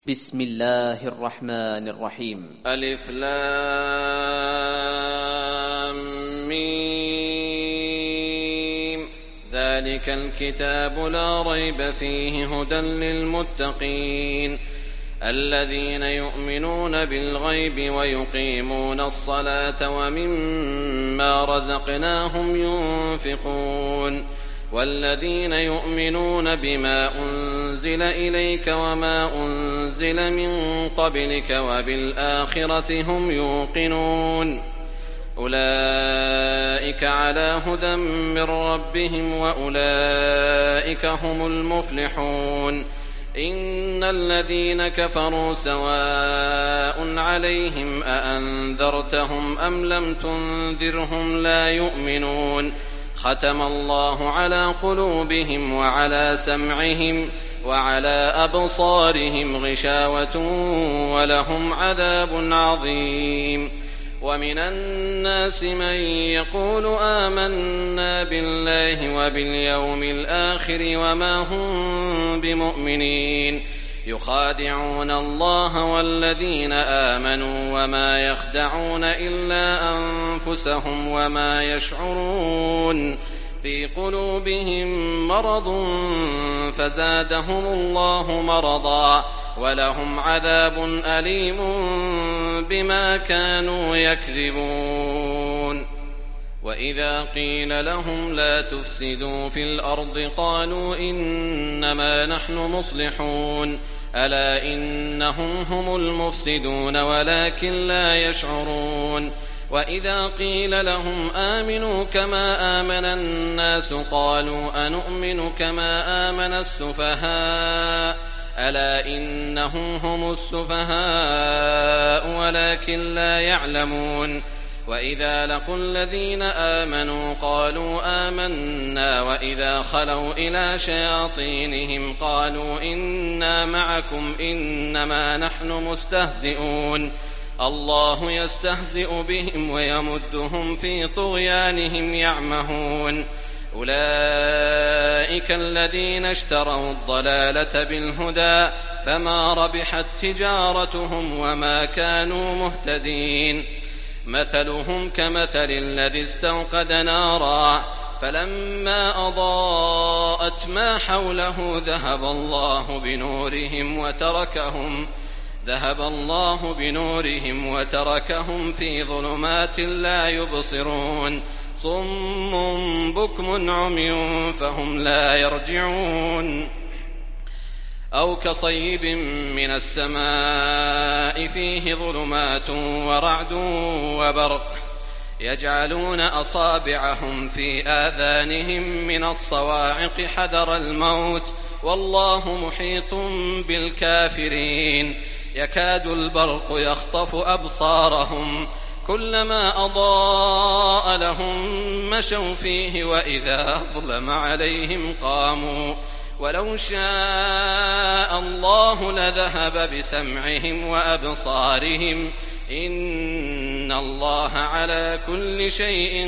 بسم الله الرحمن الرحيم. ألف لام ميم. ذلك الكتاب لا ريب فيه هدى للمتقين الذين يؤمنون بالغيب ويقيمون الصلاة ومما رزقناهم ينفقون والذين يؤمنون بما أنزل إليك وما أنزل من قبلك وبالآخرة هم يوقنون أولئك على هدى من ربهم وأولئك هم المفلحون إن الذين كفروا سواء عليهم أأنذرتهم أم لم تنذرهم لا يؤمنون ختم الله على قلوبهم وعلى سمعهم وعلى أبصارهم غشاوة ولهم عذاب عظيم ومن الناس من يقول آمنا بالله وباليوم الآخر وما هم بمؤمنين يخادعون الله والذين آمنوا وما يخدعون إلا أنفسهم وما يشعرون في قلوبهم مرض فزادهم الله مرضا ولهم عذاب أليم بما كانوا يكذبون وإذا قيل لهم لا تفسدوا في الأرض قالوا إنما نحن مصلحون ألا إنهم هم المفسدون ولكن لا يشعرون وإذا قيل لهم آمنوا كما آمن الناس قالوا أنؤمن كما آمن السفهاء ألا إنهم هم السفهاء ولكن لا يعلمون وإذا لقوا الذين آمنوا قالوا آمنا وإذا خلوا إلى شياطينهم قالوا إنا معكم إنما نحن مستهزئون الله يستهزئ بهم ويمدهم في طغيانهم يعمهون أولئك الذين اشتروا الضلالة بالهدى فما ربحت تجارتهم وما كانوا مهتدين مثلهم كمثل الذي استوقد نارا فلما أضاءت ما حوله ذهب الله بنورهم وتركهم في ظلمات لا يبصرون صم بكم عمي فهم لا يرجعون أو كصيب من السماء فيه ظلمات ورعد وبرق يجعلون أصابعهم في آذانهم من الصواعق حذر الموت والله محيط بالكافرين يكاد البرق يخطف أبصارهم كلما أضاء لهم مشوا فيه وإذا أظلم عليهم قاموا ولو شاء الله لذهب بسمعهم وأبصارهم إن الله على كل شيء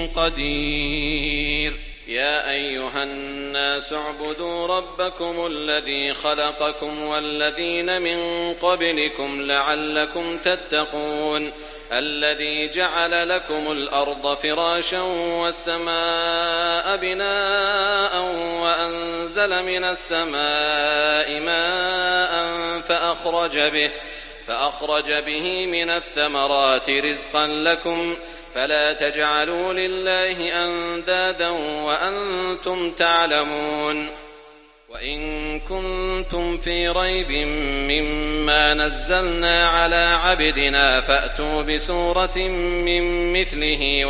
قدير يا أيها الناس اعبدوا ربكم الذي خلقكم والذين من قبلكم لعلكم تتقون الذي جعل لكم الأرض فراشا والسماء بناء وأنزل من السماء ماء فأخرج به من الثمرات رزقا لكم فلا تجعلوا لله أندادا وأنتم تعلمون وإن كنتم في ريب مما نزلنا على عبدنا فأتوا بسورة من مثله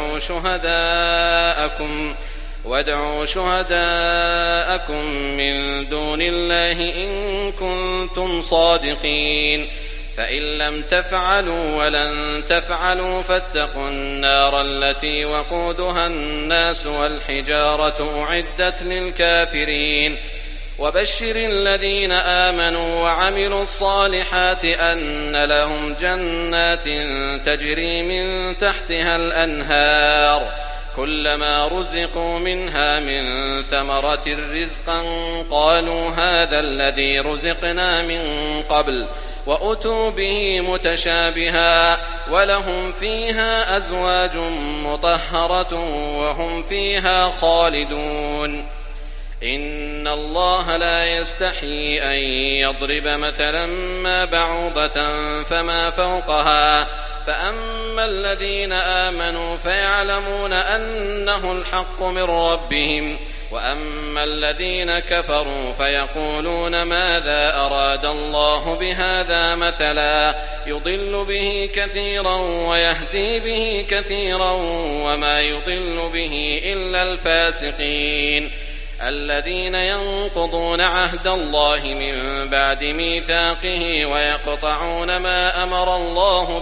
وادعوا شهداءكم من دون الله إن كنتم صادقين فإن لم تفعلوا ولن تفعلوا فاتقوا النار التي وقودها الناس والحجارة أعدت للكافرين وبشر الذين آمنوا وعملوا الصالحات أن لهم جنات تجري من تحتها الأنهار كلما رزقوا منها من ثمرة رزقا قالوا هذا الذي رزقنا من قبل وأتوا به متشابها ولهم فيها أزواج مطهرة وهم فيها خالدون إن الله لا يستحيي أن يضرب مثلا ما بعوضة فما فوقها فأما الذين آمنوا فيعلمون أنه الحق من ربهم وأما الذين كفروا فيقولون ماذا أراد الله بهذا مثلا يضل به كثيرا ويهدي به كثيرا وما يضل به إلا الفاسقين الذين ينقضون عهد الله من بعد ميثاقه ويقطعون ما أمر الله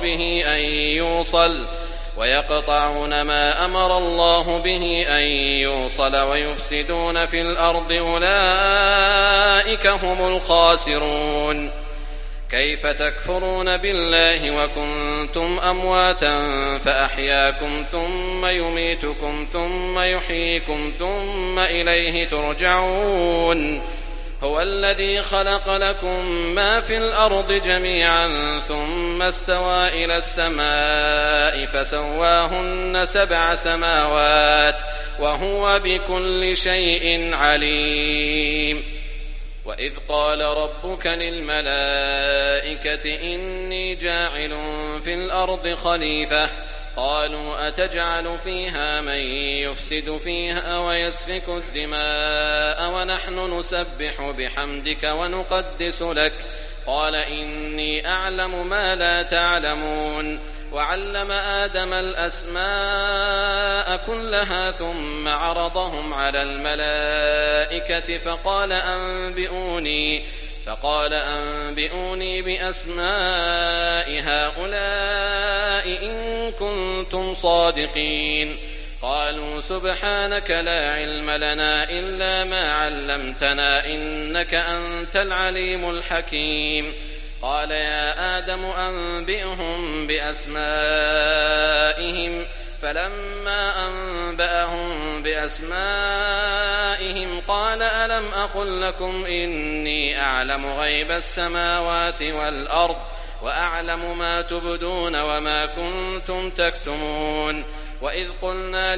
به أن يوصل ويفسدون في الأرض أولئك هم الخاسرون كيف تكفرون بالله وكنتم أمواتا فأحياكم ثم يميتكم ثم يحييكم ثم إليه ترجعون هو الذي خلق لكم ما في الأرض جميعا ثم استوى إلى السماء فسواهن 7 سماوات وهو بكل شيء عليم وإذ قال ربك للملائكة إني جاعل في الأرض خليفة قالوا أتجعل فيها من يفسد فيها ويسفك الدماء ونحن نسبح بحمدك ونقدس لك قال إني أعلم ما لا تعلمون وعلم آدم الأسماء كلها ثم عرضهم على الملائكة فقال أنبئوني بأسماء هؤلاء إن كنتم صادقين قالوا سبحانك لا علم لنا إلا ما علمتنا إنك أنت العليم الحكيم قال يا آدم أنبئهم بأسمائهم فلما أنبأهم بأسمائهم قال ألم أقل لكم إني أعلم غيب السماوات والأرض وأعلم ما تبدون وما كنتم تكتمون وإذ قلنا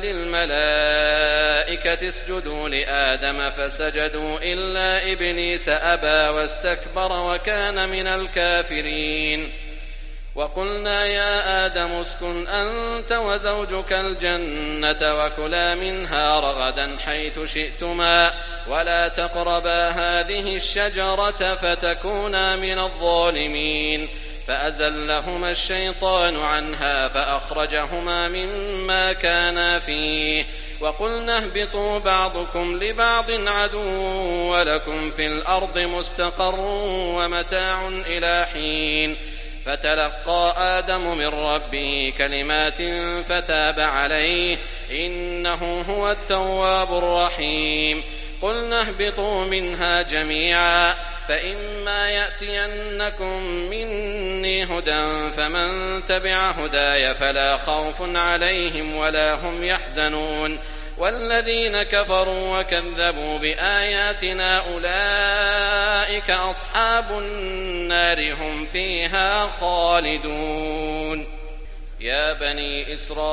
للملائكة اسجدوا لآدم فسجدوا إلا إبليس أبى واستكبر وكان من الكافرين وقلنا يا آدم اسكن أنت وزوجك الجنة وكلا منها رغدا حيث شئتما ولا تقربا هذه الشجرة فتكونا من الظالمين فأزلهما الشيطان عنها فأخرجهما مما كانا فيه وقلنا اهبطوا بعضكم لبعض عدو ولكم في الأرض مستقر ومتاع إلى حين فتلقى آدم من ربه كلمات فتاب عليه إنه هو التواب الرحيم قلنا اهبطوا منها جميعا فإما يأتينكم مني هدى فمن تبع هداي فلا خوف عليهم ولا هم يحزنون والذين كفروا وكذبوا بآياتنا أولئك أصحاب النار هم فيها خالدون يا بني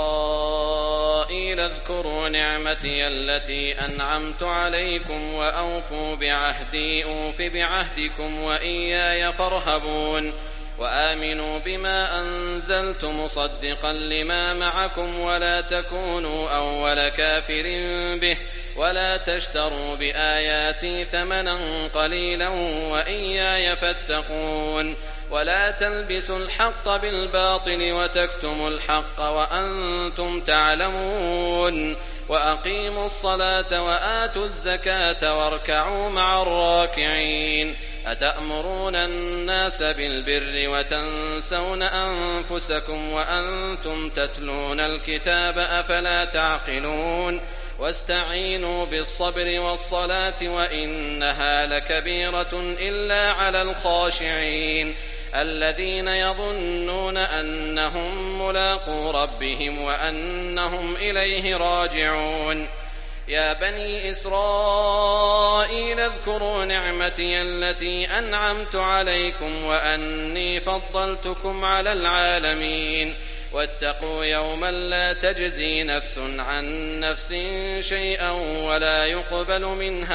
إسرائيل اذكروا نعمتي التي أنعمت عليكم وأوفوا بعهدي أوف بعهدكم وإياي فارهبون وآمنوا بما أنزلت مصدقا لما معكم ولا تكونوا أول كافر به ولا تشتروا بآياتي ثمنا قليلا وإياي فاتقون ولا تلبسوا الحق بالباطل وتكتموا الحق وأنتم تعلمون وأقيموا الصلاة وآتوا الزكاة واركعوا مع الراكعين أتأمرون الناس بالبر وتنسون أنفسكم وأنتم تتلون الكتاب أفلا تعقلون واستعينوا بالصبر والصلاة وإنها لكبيرة إلا على الخاشعين الذين يظنون أنهم ملاقو ربهم وأنهم إليه راجعون يا بني إسرائيل اذكروا نعمتي التي أنعمت عليكم وأني فضلتكم على العالمين واتقوا يوما لا تجزي نفس عن نفس شيئا ولا يقبل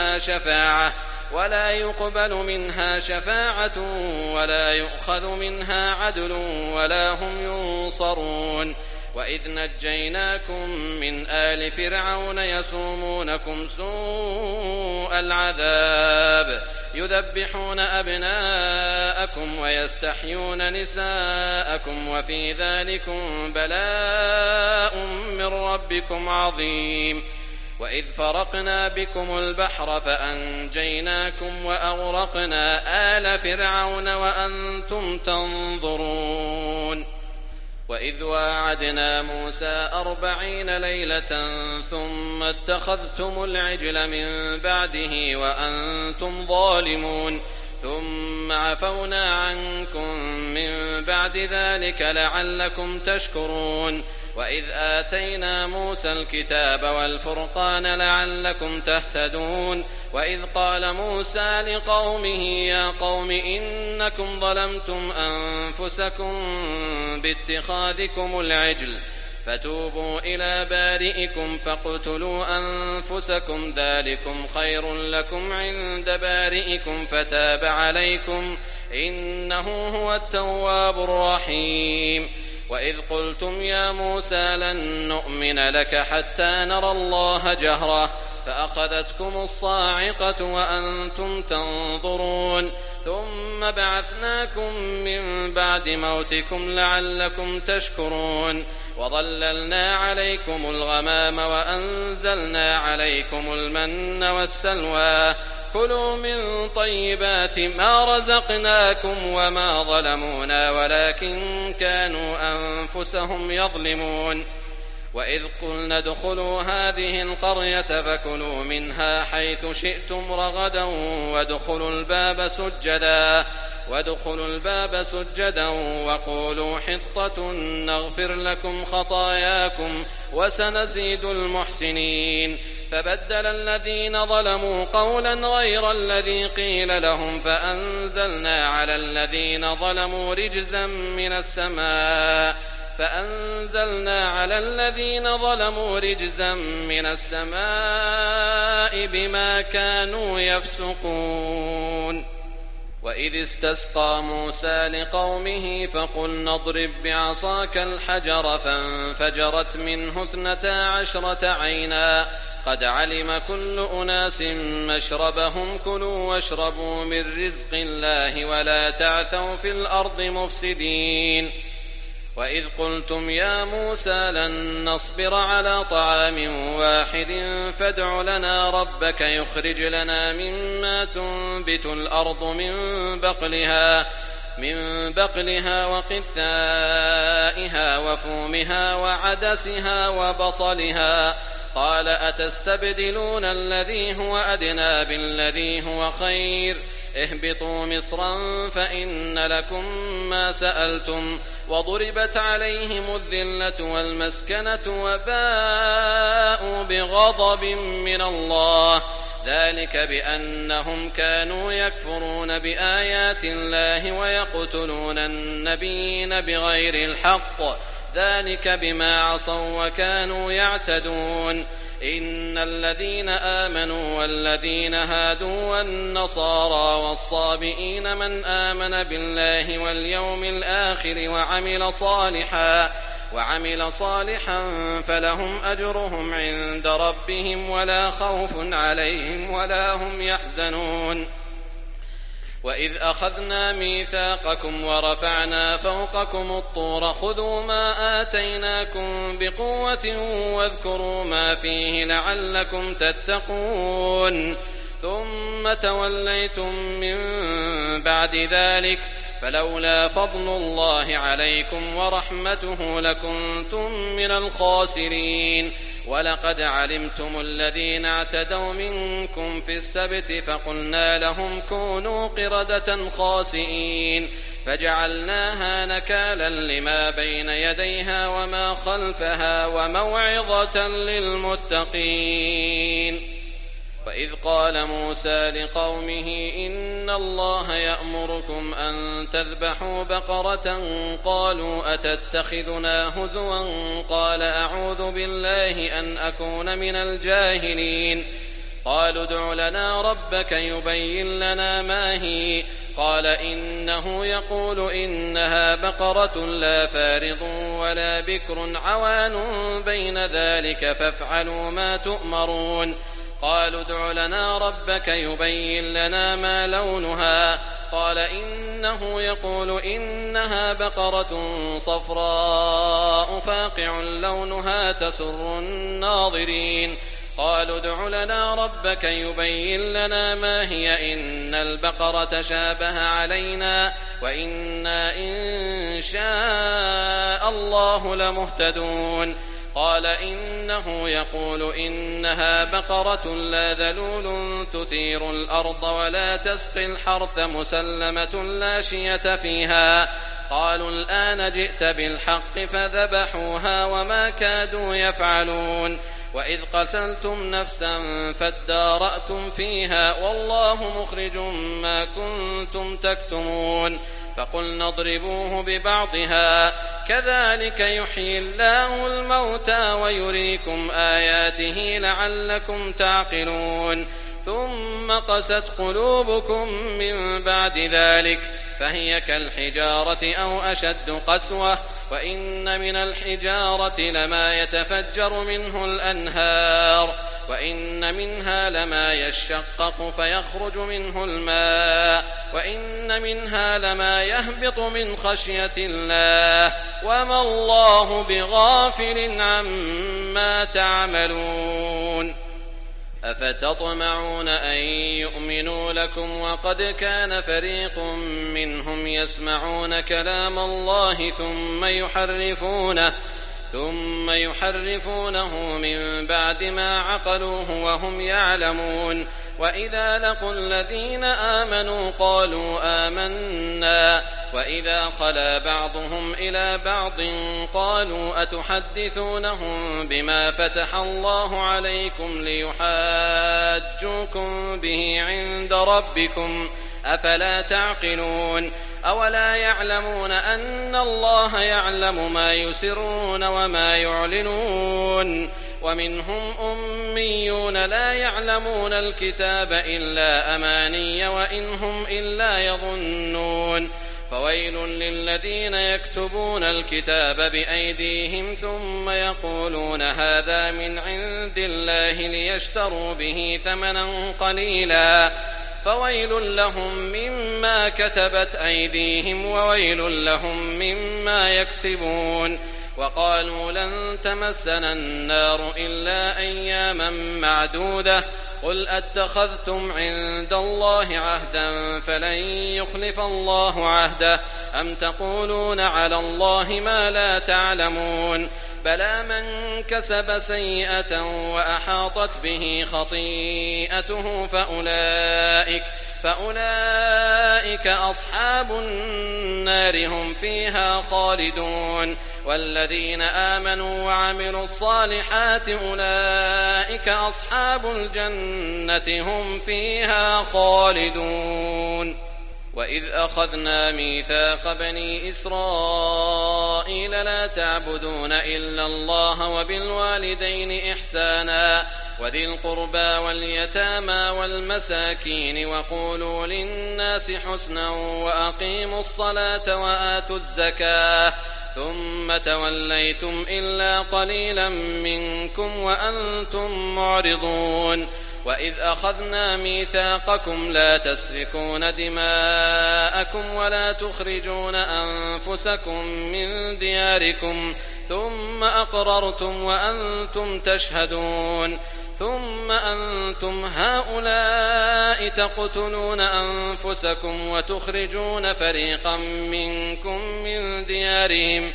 منها شفاعة ولا يؤخذ منها عدل ولا هم ينصرون وإذ نجيناكم من آل فرعون يسومونكم سوء العذاب يذبحون أبناءكم ويستحيون نساءكم وفي ذلكم بلاء من ربكم عظيم وإذ فرقنا بكم البحر فأنجيناكم وأغرقنا آل فرعون وأنتم تنظرون وإذ واعدنا موسى 40 ليلة ثم اتخذتم العجل من بعده وأنتم ظالمون ثم عفونا عنكم من بعد ذلك لعلكم تشكرون وإذ آتينا موسى الكتاب والفرقان لعلكم تهتدون وإذ قال موسى لقومه يا قوم إنكم ظلمتم أنفسكم باتخاذكم العجل فتوبوا إلى بارئكم فاقتلوا أنفسكم ذلكم خير لكم عند بارئكم فتاب عليكم إنه هو التواب الرحيم وإذ قلتم يا موسى لن نؤمن لك حتى نرى الله جهرة فأخذتكم الصاعقة وأنتم تنظرون ثم بعثناكم من بعد موتكم لعلكم تشكرون وظللنا عليكم الغمام وأنزلنا عليكم المن والسلوى كلوا من طيبات ما رزقناكم وما ظلمونا ولكن كانوا أنفسهم يظلمون وإذ قلنا ادخلوا هذه القرية فكلوا منها حيث شئتم رغدا وادخلوا الباب سجدا وقولوا حطة نغفر لكم خطاياكم وسنزيد المحسنين فبدل الذين ظلموا قولا غير الذي قيل لهم فأنزلنا على الذين ظلموا رجزا من السماء بما كانوا يفسقون وإذ استسقى موسى لقومه فقلنا اضرب بعصاك الحجر فانفجرت منه 12 عينا قد علم كل أناس مشربهم كلوا واشربوا من رزق الله ولا تعثوا في الأرض مفسدين وإذ قلتم يا موسى لن نصبر على طعام واحد فادع لنا ربك يخرج لنا مما تنبت الأرض من بقلها وقثائها وفومها وعدسها وبصلها قال أتستبدلون الذي هو أدنى بالذي هو خير اهبطوا مصرا فإن لكم ما سألتم وضربت عليهم الذلة والمسكنة وباءوا بغضب من الله ذلك بأنهم كانوا يكفرون بآيات الله ويقتلون النبيين بغير الحق ذلك بما عصوا وكانوا يعتدون إن الذين آمنوا والذين هادوا والنصارى والصابئين من آمن بالله واليوم الآخر وعمل صالحا فلهم أجرهم عند ربهم ولا خوف عليهم ولا هم يحزنون وإذ أخذنا ميثاقكم ورفعنا فوقكم الطور خذوا ما آتيناكم بقوة واذكروا ما فيه لعلكم تتقون ثم توليتم من بعد ذلك فلولا فضل الله عليكم ورحمته لكنتم من الخاسرين ولقد علمتم الذين اعتدوا منكم في السبت فقلنا لهم كونوا قردة خاسئين فجعلناها نكالا لما بين يديها وما خلفها وموعظة للمتقين. وإذ قال موسى لقومه إن الله يأمركم أن تذبحوا بقرة قالوا أتتخذنا هزوا قال أعوذ بالله أن أكون من الجاهلين قالوا ادع لنا ربك يبين لنا ما هي قال إنه يقول إنها بقرة لا فارض ولا بكر عوان بين ذلك فافعلوا ما تؤمرون قالوا ادع لنا ربك يبين لنا ما لونها قال إنه يقول إنها بقرة صفراء فاقع لونها تسر الناظرين قالوا ادع لنا ربك يبين لنا ما هي إن البقرة شابه علينا وإنا إن شاء الله لمهتدون قال إنه يقول إنها بقرة لا ذلول تثير الأرض ولا تسقي الحرث مسلمة لا شية فيها قالوا الآن جئت بالحق فذبحوها وما كادوا يفعلون وإذ قتلتم نفسا فادارأتم فيها والله مخرج ما كنتم تكتمون فقلنا اضربوه ببعضها كذلك يحيي الله الموتى ويريكم آياته لعلكم تعقلون ثم قست قلوبكم من بعد ذلك فهي كالحجارة أو أشد قسوة وإن من الحجارة لما يتفجر منه الأنهار وإن منها لما يشقق فيخرج منه الماء وإن منها لما يهبط من خشية الله وما الله بغافل عما تعملون أفتطمعون أن يؤمنوا لكم وقد كان فريق منهم يسمعون كلام الله ثم يحرفونه من بعد ما عقلوه وهم يعلمون وإذا لقوا الذين آمنوا قالوا آمنا وإذا خلا بعضهم إلى بعض قالوا أتحدثونهم بما فتح الله عليكم ليحاجوكم به عند ربكم أفلا تعقلون أولا يعلمون أن الله يعلم ما يسرون وما يعلنون ومنهم أميون لا يعلمون الكتاب إلا أماني وإن هم إلا يظنون فويل للذين يكتبون الكتاب بأيديهم ثم يقولون هذا من عند الله ليشتروا به ثمنا قليلا فويل لهم مما كتبت أيديهم وويل لهم مما يكسبون وقالوا لن تمسنا النار إلا أياما معدودة قل أتخذتم عند الله عهدا فلن يخلف الله عهده أم تقولون على الله ما لا تعلمون بلى من كسب سيئة وأحاطت به خطيئته فأولئك أصحاب النار هم فيها خالدون والذين آمنوا وعملوا الصالحات أولئك أصحاب الجنة هم فيها خالدون وإذ أخذنا ميثاق بني إسرائيل لا تعبدون إلا الله وبالوالدين إحسانا وذي القربى واليتامى والمساكين وقولوا للناس حسنا وأقيموا الصلاة وآتوا الزكاة ثم توليتم إلا قليلا منكم وأنتم معرضون وإذ أخذنا ميثاقكم لا تسفكون دماءكم ولا تخرجون أنفسكم من دياركم ثم أقررتم وأنتم تشهدون ثم أنتم هؤلاء تقتلون أنفسكم وتخرجون فريقا منكم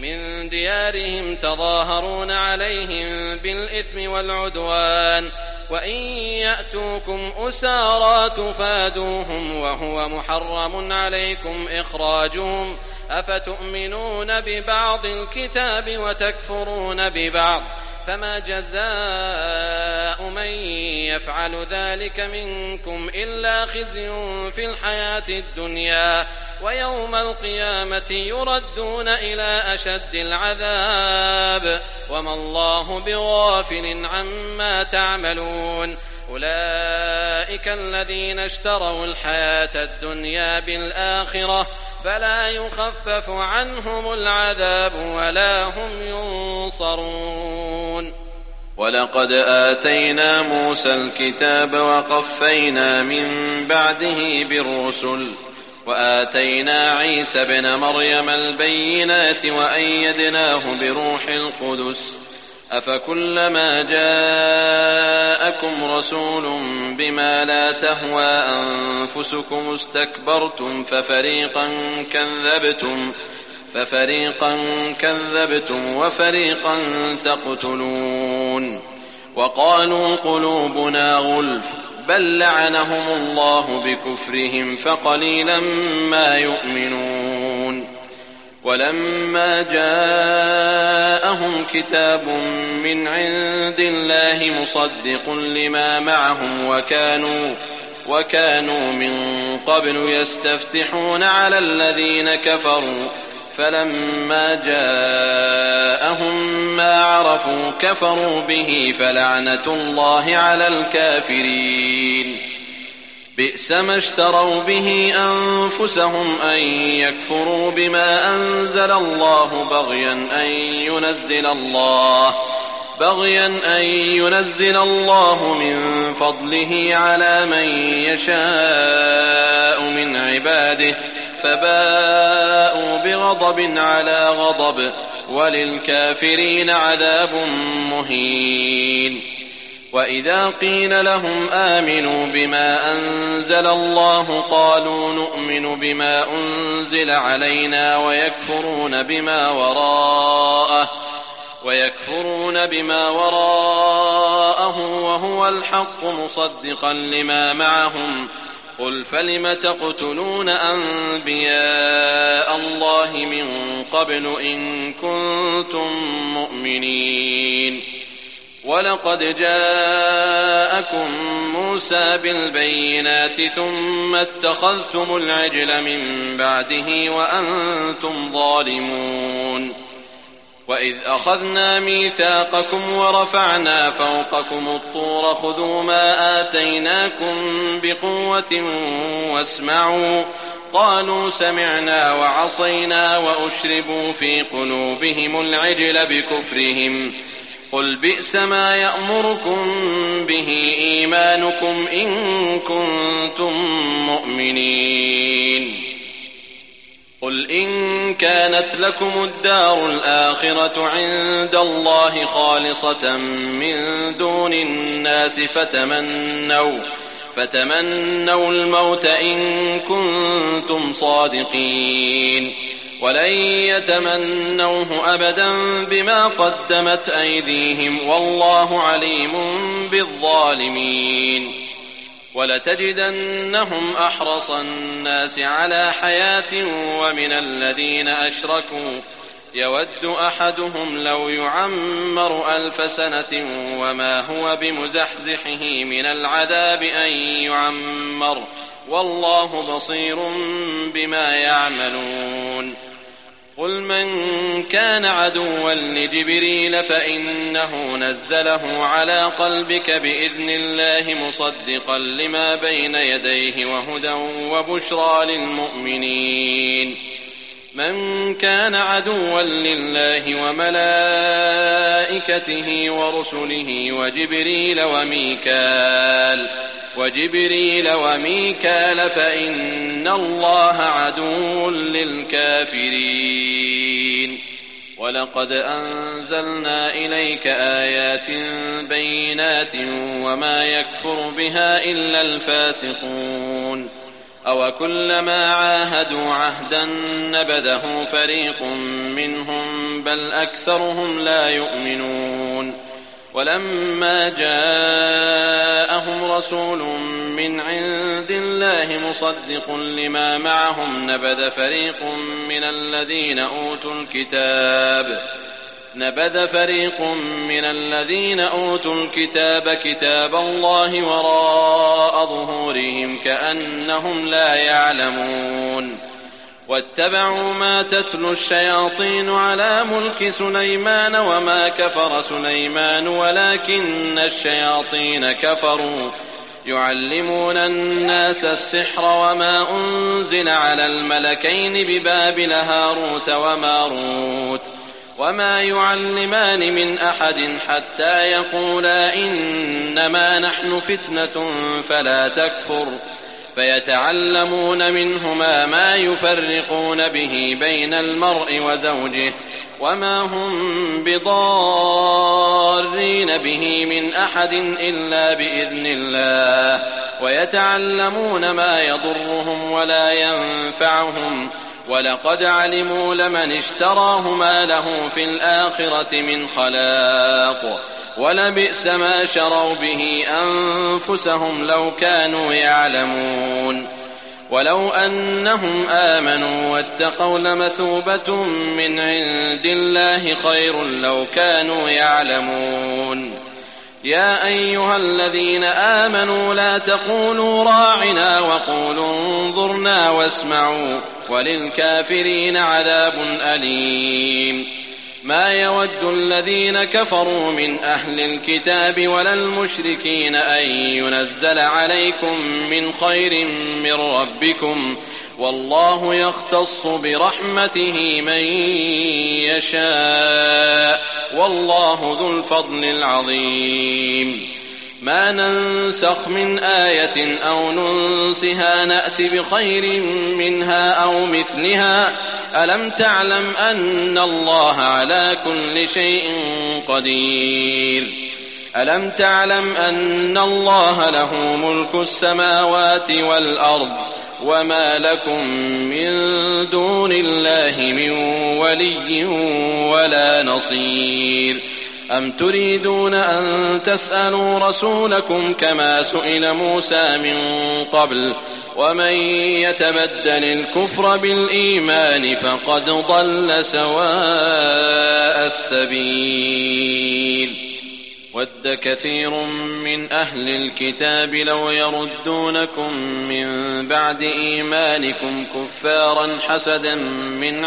من ديارهم تظاهرون عليهم بالإثم والعدوان وإن يأتوكم أسارى تفادوهم وهو محرم عليكم إخراجهم أفتؤمنون ببعض الكتاب وتكفرون ببعض فما جزاء من يفعل ذلك منكم إلا خزي في الحياة الدنيا ويوم القيامة يردون إلى أشد العذاب وما الله بغافل عما تعملون أولئك الذين اشتروا الحياة الدنيا بالآخرة فلا يخفف عنهم العذاب ولا هم ينصرون. ولقد آتينا موسى الكتاب وقفينا من بعده بالرسل وآتينا عيسى ابن مريم البينات وأيدناه بروح القدس أفكلما جاءكم رسول بما لا تهوى أنفسكم استكبرتم ففريقا كذبتم وفريقا تقتلون وقالوا قلوبنا غلف بل لعنهم الله بكفرهم فقليلا ما يؤمنون. ولما جاءهم كتاب من عند الله مصدق لما معهم وكانوا من قبل يستفتحون على الذين كفروا فلما جاءهم ما عرفوا كفروا به فلعنة الله على الكافرين. بئس ما اشتروا به أنفسهم أن يكفروا بما أنزل الله بغيا أن ينزل الله من فضله على من يشاء من عباده فباءوا بغضب على غضب وللكافرين عذاب مهين. وإذا قيل لهم آمنوا بما أنزل الله قالوا نؤمن بما أنزل علينا ويكفرون بما وراءه وهو الحق مصدقا لما معهم قل فلم تقتلون أنبياء الله من قبل إن كنتم مؤمنين. ولقد جاءكم موسى بالبينات ثم اتخذتم العجل من بعده وأنتم ظالمون. وإذ أخذنا ميثاقكم ورفعنا فوقكم الطور خذوا ما آتيناكم بقوة واسمعوا قالوا سمعنا وعصينا وأشربوا في قلوبهم العجل بكفرهم قل بئس ما يأمركم به إيمانكم إن كنتم مؤمنين. قل إن كانت لكم الدار الآخرة عند الله خالصة من دون الناس فتمنوا الموت إن كنتم صادقين ولن يتمنوه أبدا بما قدمت أيديهم والله عليم بالظالمين. ولتجدنهم أحرص الناس على حياة ومن الذين أشركوا يود أحدهم لو يعمر 1000 سنة وما هو بمزحزحه من العذاب أن يعمر والله بصير بما يعملون. قل من كان عدوا لجبريل فإنه نزله على قلبك بإذن الله مصدقا لما بين يديه وهدى وبشرى للمؤمنين. من كان عدوا لله وملائكته ورسله وجبريل وميكال فإن الله عدو للكافرين. ولقد أنزلنا إليك آيات بينات وما يكفر بها إلا الفاسقون. أو كلما عاهدوا عهدا نبذه فريق منهم بل أكثرهم لا يؤمنون ولما جاءهم رسول من عند الله مصدق لما معهم نبذ فريق من الذين أوتوا الكتاب كتاب الله وراء ظهورهم كأنهم لا يعلمون واتبعوا ما تتلو الشياطين على ملك سليمان وما كفر سليمان ولكن الشياطين كفروا يعلمون الناس السحر وما أنزل على الملكين ببابل هاروت وماروت وما يعلمان من أحد حتى يقولا إنما نحن فتنة فلا تكفر فيتعلمون منهما ما يفرقون به بين المرء وزوجه وما هم بضارين به من أحد إلا بإذن الله ويتعلمون ما يضرهم ولا ينفعهم ولقد علموا لمن اشتراه ما له في الآخرة من خلاق ولبئس ما شروا به أنفسهم لو كانوا يعلمون ولو أنهم آمنوا واتقوا لمثوبة من عند الله خير لو كانوا يعلمون يا أيها الذين آمنوا لا تقولوا راعنا وقولوا انظرنا واسمعوا وللكافرين عذاب أليم ما يود الذين كفروا من أهل الكتاب ولا المشركين أن ينزل عليكم من خير من ربكم والله يختص برحمته من يشاء والله ذو الفضل العظيم ما ننسخ من آية أو ننسها نأت بخير منها أو مثلها ألم تعلم أن الله على كل شيء قدير ألم تعلم أن الله له ملك السماوات والأرض وما لكم من دون الله من ولي ولا نصير أم تريدون أن تسألوا رسولكم كما سئل موسى من قبل ومن يتبدل الكفر بالإيمان فقد ضل سواء السبيل ود كثير من أهل الكتاب لو يردونكم من بعد إيمانكم كفارا حسدا من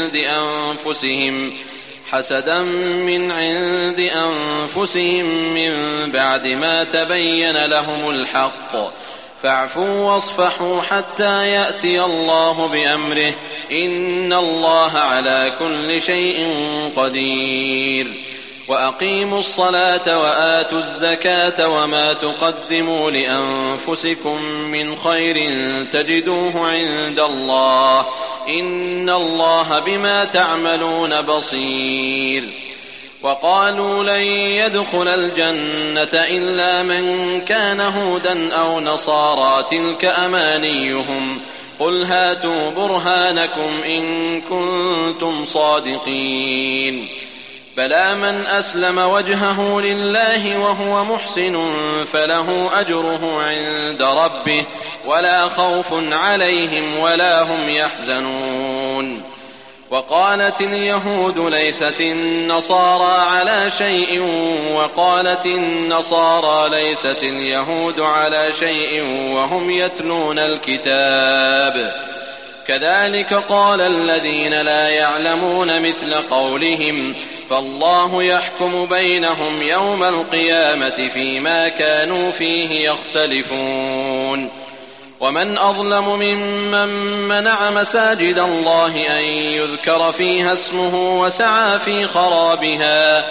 عند أنفسهم من بعد ما تبين لهم الحق فاعفوا واصفحوا حتى يأتي الله بأمره إن الله على كل شيء قدير وأقيموا الصلاة وآتوا الزكاة وما تقدموا لأنفسكم من خير تجدوه عند الله إن الله بما تعملون بصير وقالوا لن يدخل الجنة إلا من كان هودا أو نصارى تلك أمانيهم قل هاتوا برهانكم إن كنتم صادقين بلى من أسلم وجهه لله وهو محسن فله أجره عند ربه ولا خوف عليهم ولا هم يحزنون وقالت اليهود ليست النصارى على شيء وقالت النصارى ليست اليهود على شيء وهم يتلون الكتاب كذلك قال الذين لا يعلمون مثل قولهم فالله يحكم بينهم يوم القيامة فيما كانوا فيه يختلفون ومن أظلم ممن منع مساجد الله أن يذكر فيها اسمه وسعى في خرابها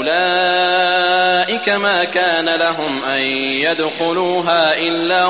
أولئك ما كان لهم أن يدخلوها إلا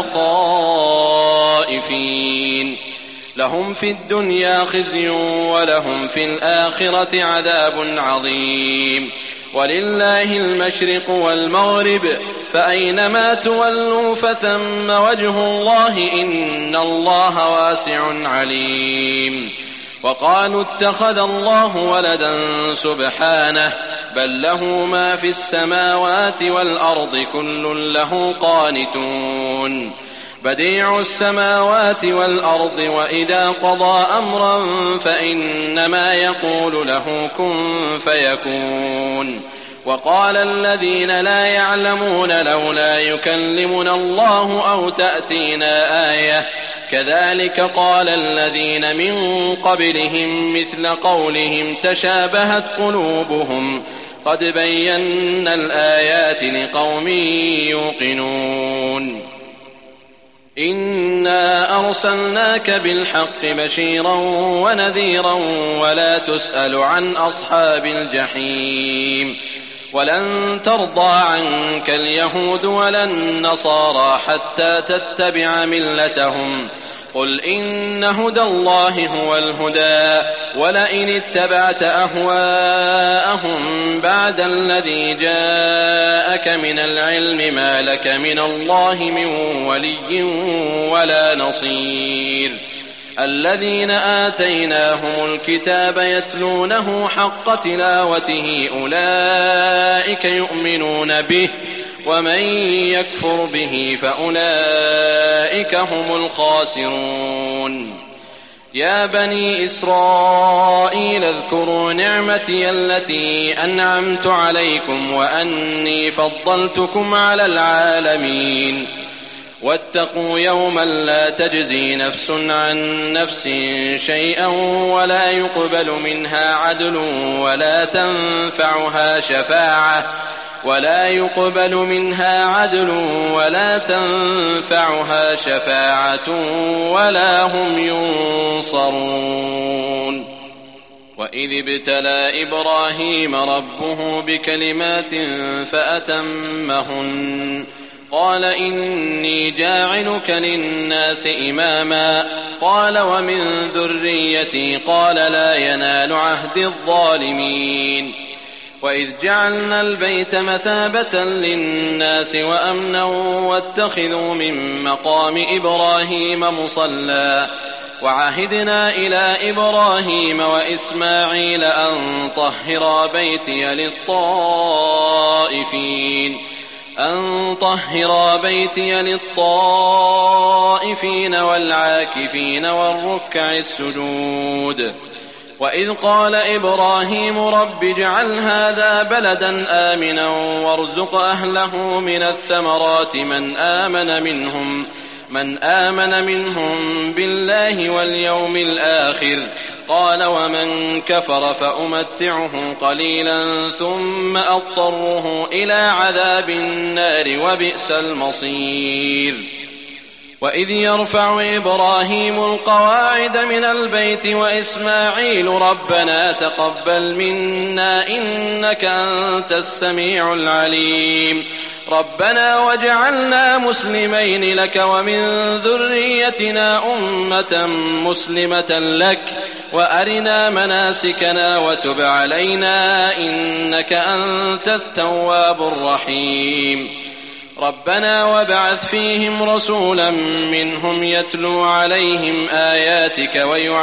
خائفين لهم في الدنيا خزي ولهم في الآخرة عذاب عظيم ولله المشرق والمغرب فأينما تولوا فثم وجه الله إن الله واسع عليم. وقالوا اتخذ الله ولدا سبحانه بل له ما في السماوات والأرض كل له قانتون بديع السماوات والأرض وإذا قضى أمرا فإنما يقول له كن فيكون. وقال الذين لا يعلمون لولا يكلمنا الله أو تأتينا آية كذلك قال الذين من قبلهم مثل قولهم تشابهت قلوبهم قد بينا الآيات لقوم يوقنون. إنا أرسلناك بالحق بشيرا ونذيرا ولا تسأل عن أصحاب الجحيم. ولن ترضى عنك اليهود ولا النصارى حتى تتبع ملتهم قل إن هدى الله هو الهدى ولئن اتبعت أهواءهم بعد الذي جاءك من العلم ما لك من الله من ولي ولا نصير. الذين آتيناهم الكتاب يتلونه حق تلاوته أولئك يؤمنون به ومن يكفر به فأولئك هم الخاسرون. يا بني إسرائيل اذكروا نعمتي التي أنعمت عليكم وأني فضلتكم على العالمين. واتقوا يوما لا تجزي نفس عن نفس شيئا ولا يقبل منها عدل ولا تنفعها شفاعة ولا هم ينصرون. وإذ ابتلى إبراهيم ربه بكلمات فأتمهن قال إني جاعلك للناس إماما قال ومن ذريتي قال لا ينال عهد الظالمين. وإذ جعلنا البيت مثابة للناس وأمنا واتخذوا من مقام إبراهيم مصلى وعهدنا إلى إبراهيم وإسماعيل أن طهر بيتي للطائفين والعاكفين والركع السجود. وإذ قال إبراهيم رب اجعل هذا بلدا آمنا وارزق أهله من الثمرات من آمن منهم بالله واليوم الآخر قال ومن كفر فأمتعه قليلا ثم أضطره إلى عذاب النار وبئس المصير. وإذ يرفع إبراهيم القواعد من البيت وإسماعيل ربنا تقبل منا إنك أنت السميع العليم ربنا واجعلنا مسلمين لك ومن ذريتنا أمة مسلمة لك وأرنا مناسكنا وتب علينا إنك أنت التواب الرحيم. ربنا وابعث فيهم رسولا منهم يتلو عليهم آياتك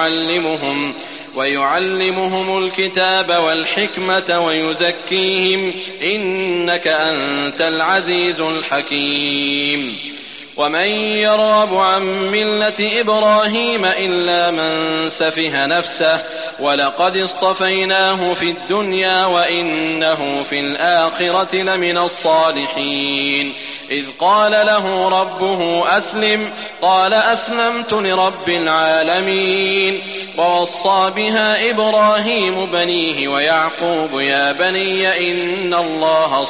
ويعلمهم الكتاب والحكمة ويزكيهم إنك أنت العزيز الحكيم. ومن يرغب عن ملة إبراهيم إلا من سفه نفسه ولقد اصطفيناه في الدنيا وإنه في الآخرة لمن الصالحين. إذ قال له ربه أسلم قال أسلمت لرب العالمين. ووصى بها إبراهيم بنيه ويعقوب يا بني إن الله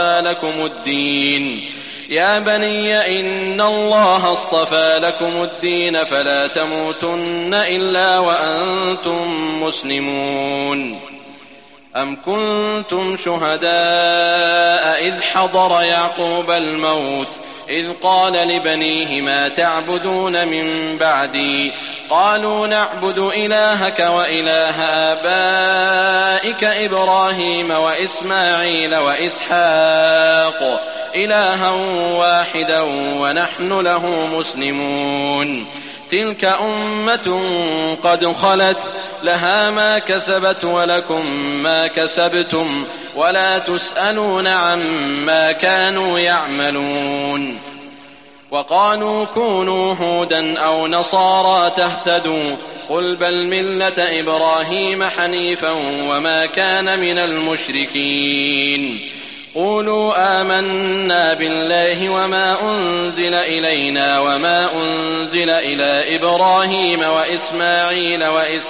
اصطفى لكم الدين فلا تموتن إلا وأنتم مسلمون. أم كنتم شهداء إذ حضر يعقوب الموت إذ قال لبنيه ما تعبدون من بعدي قالوا نعبد إلهك وإله آبائك إبراهيم وإسماعيل وإسحاق إلها واحدا ونحن له مسلمون تلك أمة قد خلت لها ما كسبت ولكم ما كسبتم ولا تسألون عما كانوا يعملون وقالوا كونوا هودا أو نصارى تهتدوا قل بل ملة إبراهيم حنيفا وما كان من المشركين قولوا آمنا بالله وما أنزل إلينا وما أنزل إلى إبراهيم وإسماعيل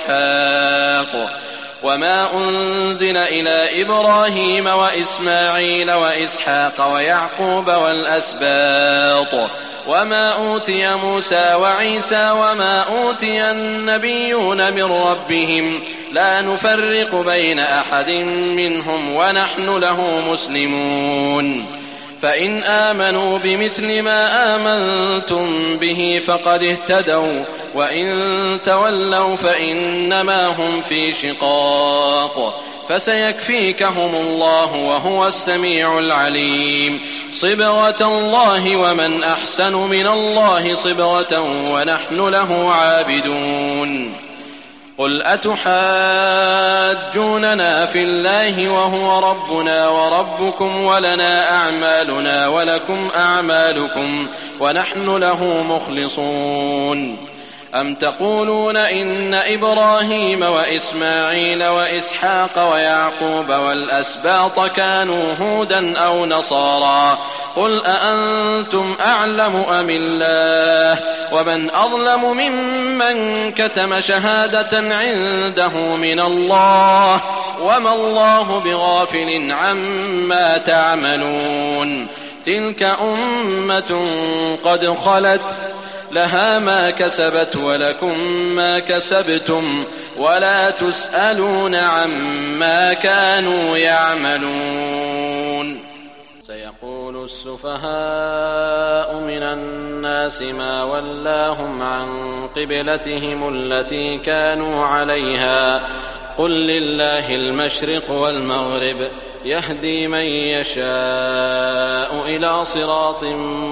وإسحاق ويعقوب والأسباط وما أوتي موسى وعيسى وما أوتي النبيون من ربهم لا نفرق بين أحد منهم ونحن له مسلمون فإن آمنوا بمثل ما آمنتم به فقد اهتدوا وإن تولوا فإنما هم في شقاق فسيكفيكهم الله وهو السميع العليم صبغة الله ومن أحسن من الله صبغة ونحن له عابدون قل أتحاجوننا في الله وهو ربنا وربكم ولنا أعمالنا ولكم أعمالكم ونحن له مخلصون أم تقولون إن إبراهيم وإسماعيل وإسحاق ويعقوب والأسباط كانوا هودا أو نصارى قل أأنتم أعلم أم الله ومن أظلم ممن كتم شهادة عنده من الله وما الله بغافل عما تعملون تلك أمة قد خلت لها ما كسبت ولكم ما كسبتم ولا تسألون عما كانوا يعملون سيقول السفهاء من الناس ما ولاهم عن قبلتهم التي كانوا عليها قل لله المشرق والمغرب يهدي من يشاء إلى صراط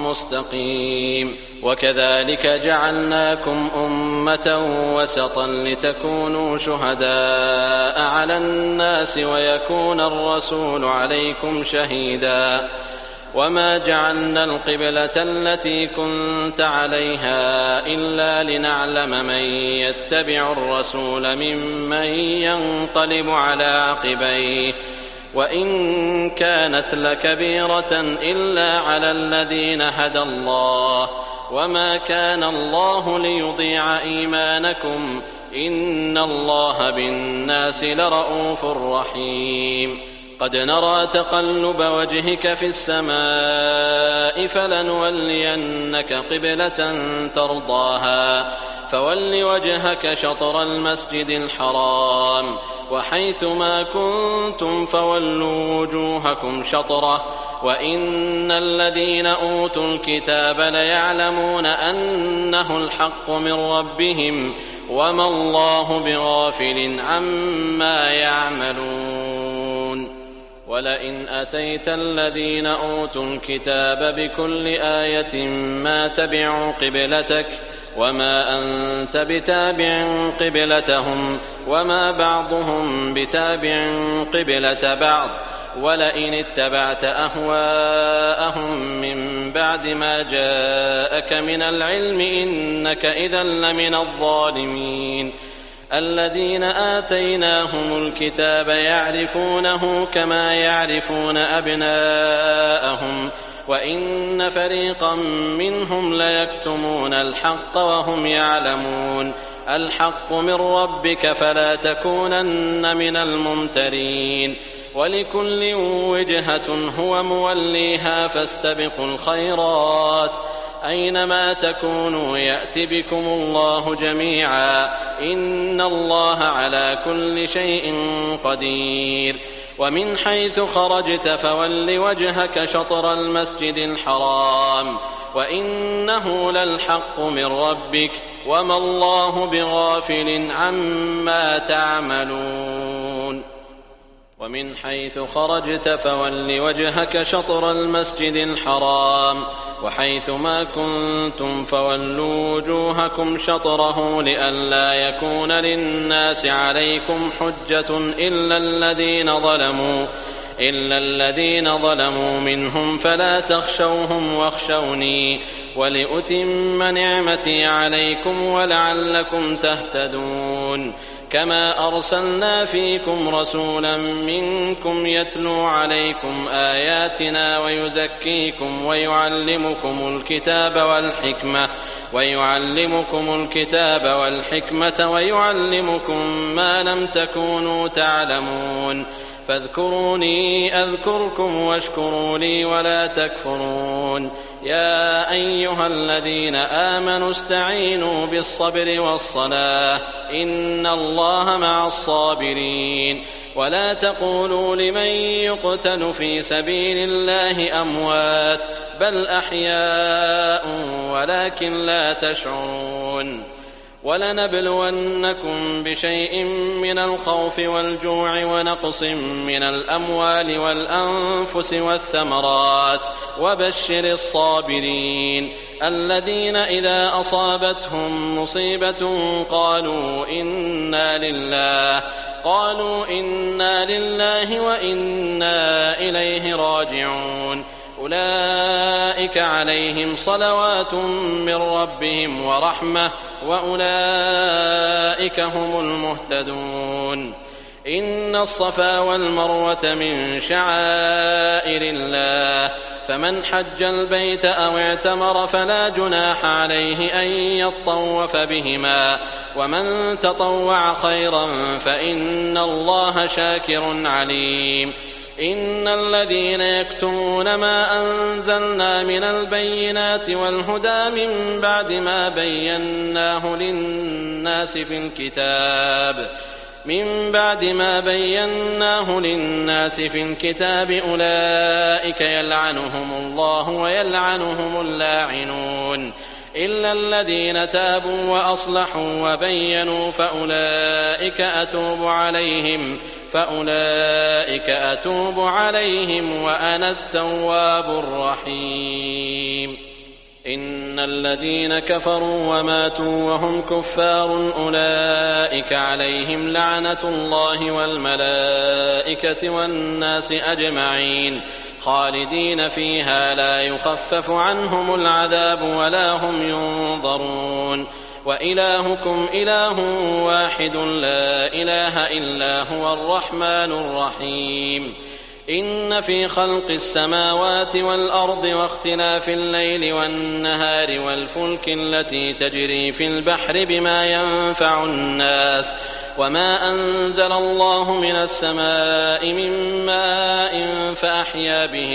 مستقيم وكذلك جعلناكم أمة وسطا لتكونوا شهداء على الناس ويكون الرسول عليكم شهيدا وما جعلنا القبلة التي كنت عليها إلا لنعلم من يتبع الرسول ممن ينقلب على عقبيه وإن كانت لكبيرة إلا على الذين هدى الله وما كان الله ليضيع إيمانكم إن الله بالناس لرءوف رحيم قد نرى تقلب وجهك في السماء فلنولينك قبلة ترضاها فول وجهك شطر المسجد الحرام وحيث ما كنتم فولوا وجوهكم شطره وإن الذين أوتوا الكتاب ليعلمون أنه الحق من ربهم وما الله بغافل عما يعملون ولئن أتيت الذين أوتوا الكتاب بكل آية ما تبعوا قبلتك وما أنت بتابع قبلتهم وما بعضهم بتابع قبلة بعض ولئن اتبعت أهواءهم من بعد ما جاءك من العلم إنك إذا لمن الظالمين الذين آتيناهم الكتاب يعرفونه كما يعرفون أبناءهم وإن فريقا منهم ليكتمون الحق وهم يعلمون الحق من ربك فلا تكونن من الممترين ولكل وجهة هو موليها فاستبقوا الخيرات أينما تكونوا يأت بكم الله جميعا إن الله على كل شيء قدير ومن حيث خرجت فول وجهك شطر المسجد الحرام وإنه للحق من ربك وما الله بغافل عما تعملون ومن حيث خرجت فول وجهك شطر المسجد الحرام وحيث ما كنتم فولوا وجوهكم شطره لئلا يكون للناس عليكم حجة إلا الذين ظلموا منهم فلا تخشوهم واخشوني ولأتم نعمتي عليكم ولعلكم تهتدون كما أرسلنا فيكم رسولا منكم يتلو عليكم آياتنا ويزكيكم ويعلمكم الكتاب والحكمة ويعلمكم ما لم تكونوا تعلمون فاذكروني أذكركم واشكروا لي ولا تكفرون يا أيها الذين آمنوا استعينوا بالصبر والصلاة إن الله مع الصابرين ولا تقولوا لمن يقتل في سبيل الله أموات بل أحياء ولكن لا تشعرون ولنبلونكم بشيء من الخوف والجوع ونقص من الأموال والأنفس والثمرات وبشر الصابرين الذين إذا أصابتهم مصيبة قالوا إنا لله وإنا إليه راجعون أولئك عليهم صلوات من ربهم ورحمة وأولئك هم المهتدون إن الصفا والمروة من شعائر الله فمن حج البيت أو اعتمر فلا جناح عليه أن يطوف بهما ومن تطوع خيرا فإن الله شاكر عليم إن الذين يكتمون ما أنزلنا من البينات والهدى من بعد ما بيناه للناس في الكتاب أولئك يلعنهم الله ويلعنهم اللاعنون إلا الذين تابوا وأصلحوا وبينوا فأولئك أتوب عليهم وأنا التواب الرحيم إن الذين كفروا وماتوا وهم كفار أولئك عليهم لعنة الله والملائكة والناس أجمعين خالدين فيها لا يخفف عنهم العذاب ولا هم ينظرون وإلهكم إله واحد لا إله إلا هو الرحمن الرحيم إن في خلق السماوات والأرض واختلاف الليل والنهار والفلك التي تجري في البحر بما ينفع الناس وما أنزل الله من السماء من ماء فأحيا به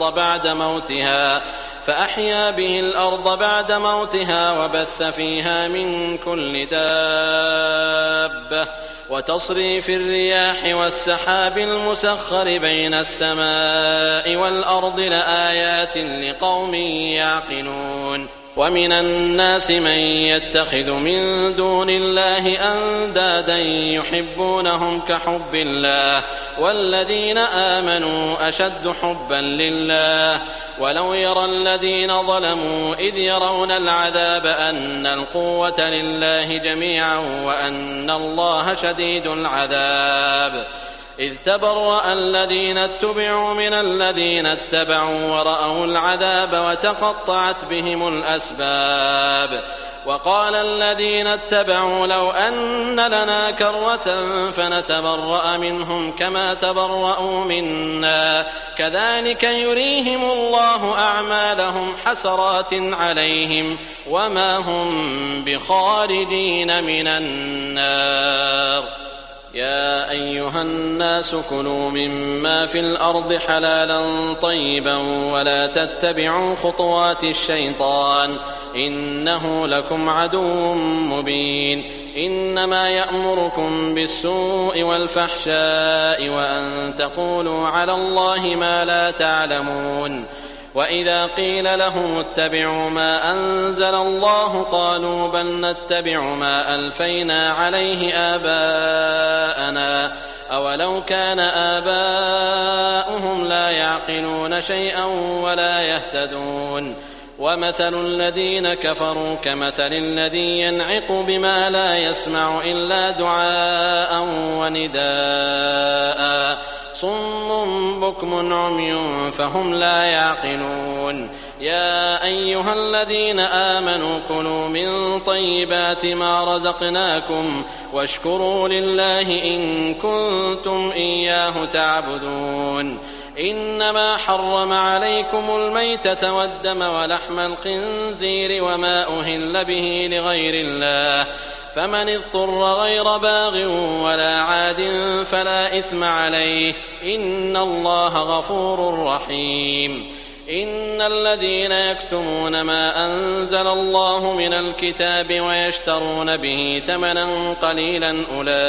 الأرض بعد موتها وبث فيها من كل دابة وتصريف الرياح والسحاب المسخر بين السماء والأرض لآيات لقوم يعقلون ومن الناس من يتخذ من دون الله أندادا يحبونهم كحب الله والذين آمنوا أشد حبا لله ولو يرى الذين ظلموا إذ يرون العذاب أن القوة لله جميعا وأن الله شديد العذاب إذ تبرأ الذين اتبعوا من الذين اتبعوا ورأوا العذاب وتقطعت بهم الأسباب وقال الذين اتبعوا لو أن لنا كرة فنتبرأ منهم كما تبرأوا منا كذلك يريهم الله أعمالهم حسرات عليهم وما هم بخارجين من النار يا أيها الناس كلوا مما في الأرض حلالا طيبا ولا تتبعوا خطوات الشيطان إنه لكم عدو مبين إنما يأمركم بالسوء والفحشاء وأن تقولوا على الله ما لا تعلمون وإذا قيل لهم اتبعوا ما أنزل الله قالوا بل نتبع ما ألفينا عليه آباءنا أولو كان آباؤهم لا يعقلون شيئا ولا يهتدون ومثل الذين كفروا كمثل الذي ينعق بما لا يسمع إلا دعاء ونداء صم بكم عمي فهم لا يعقلون يا أيها الذين آمنوا كلوا من طيبات ما رزقناكم واشكروا لله إن كنتم إياه تعبدون إنما حرم عليكم الميتة والدم ولحم الخنزير وما أهل به لغير الله فمن اضطر غير باغ ولا عاد فلا إثم عليه إن الله غفور رحيم إن الذين يكتمون ما أنزل الله من الكتاب ويشترون به ثمنا قليلا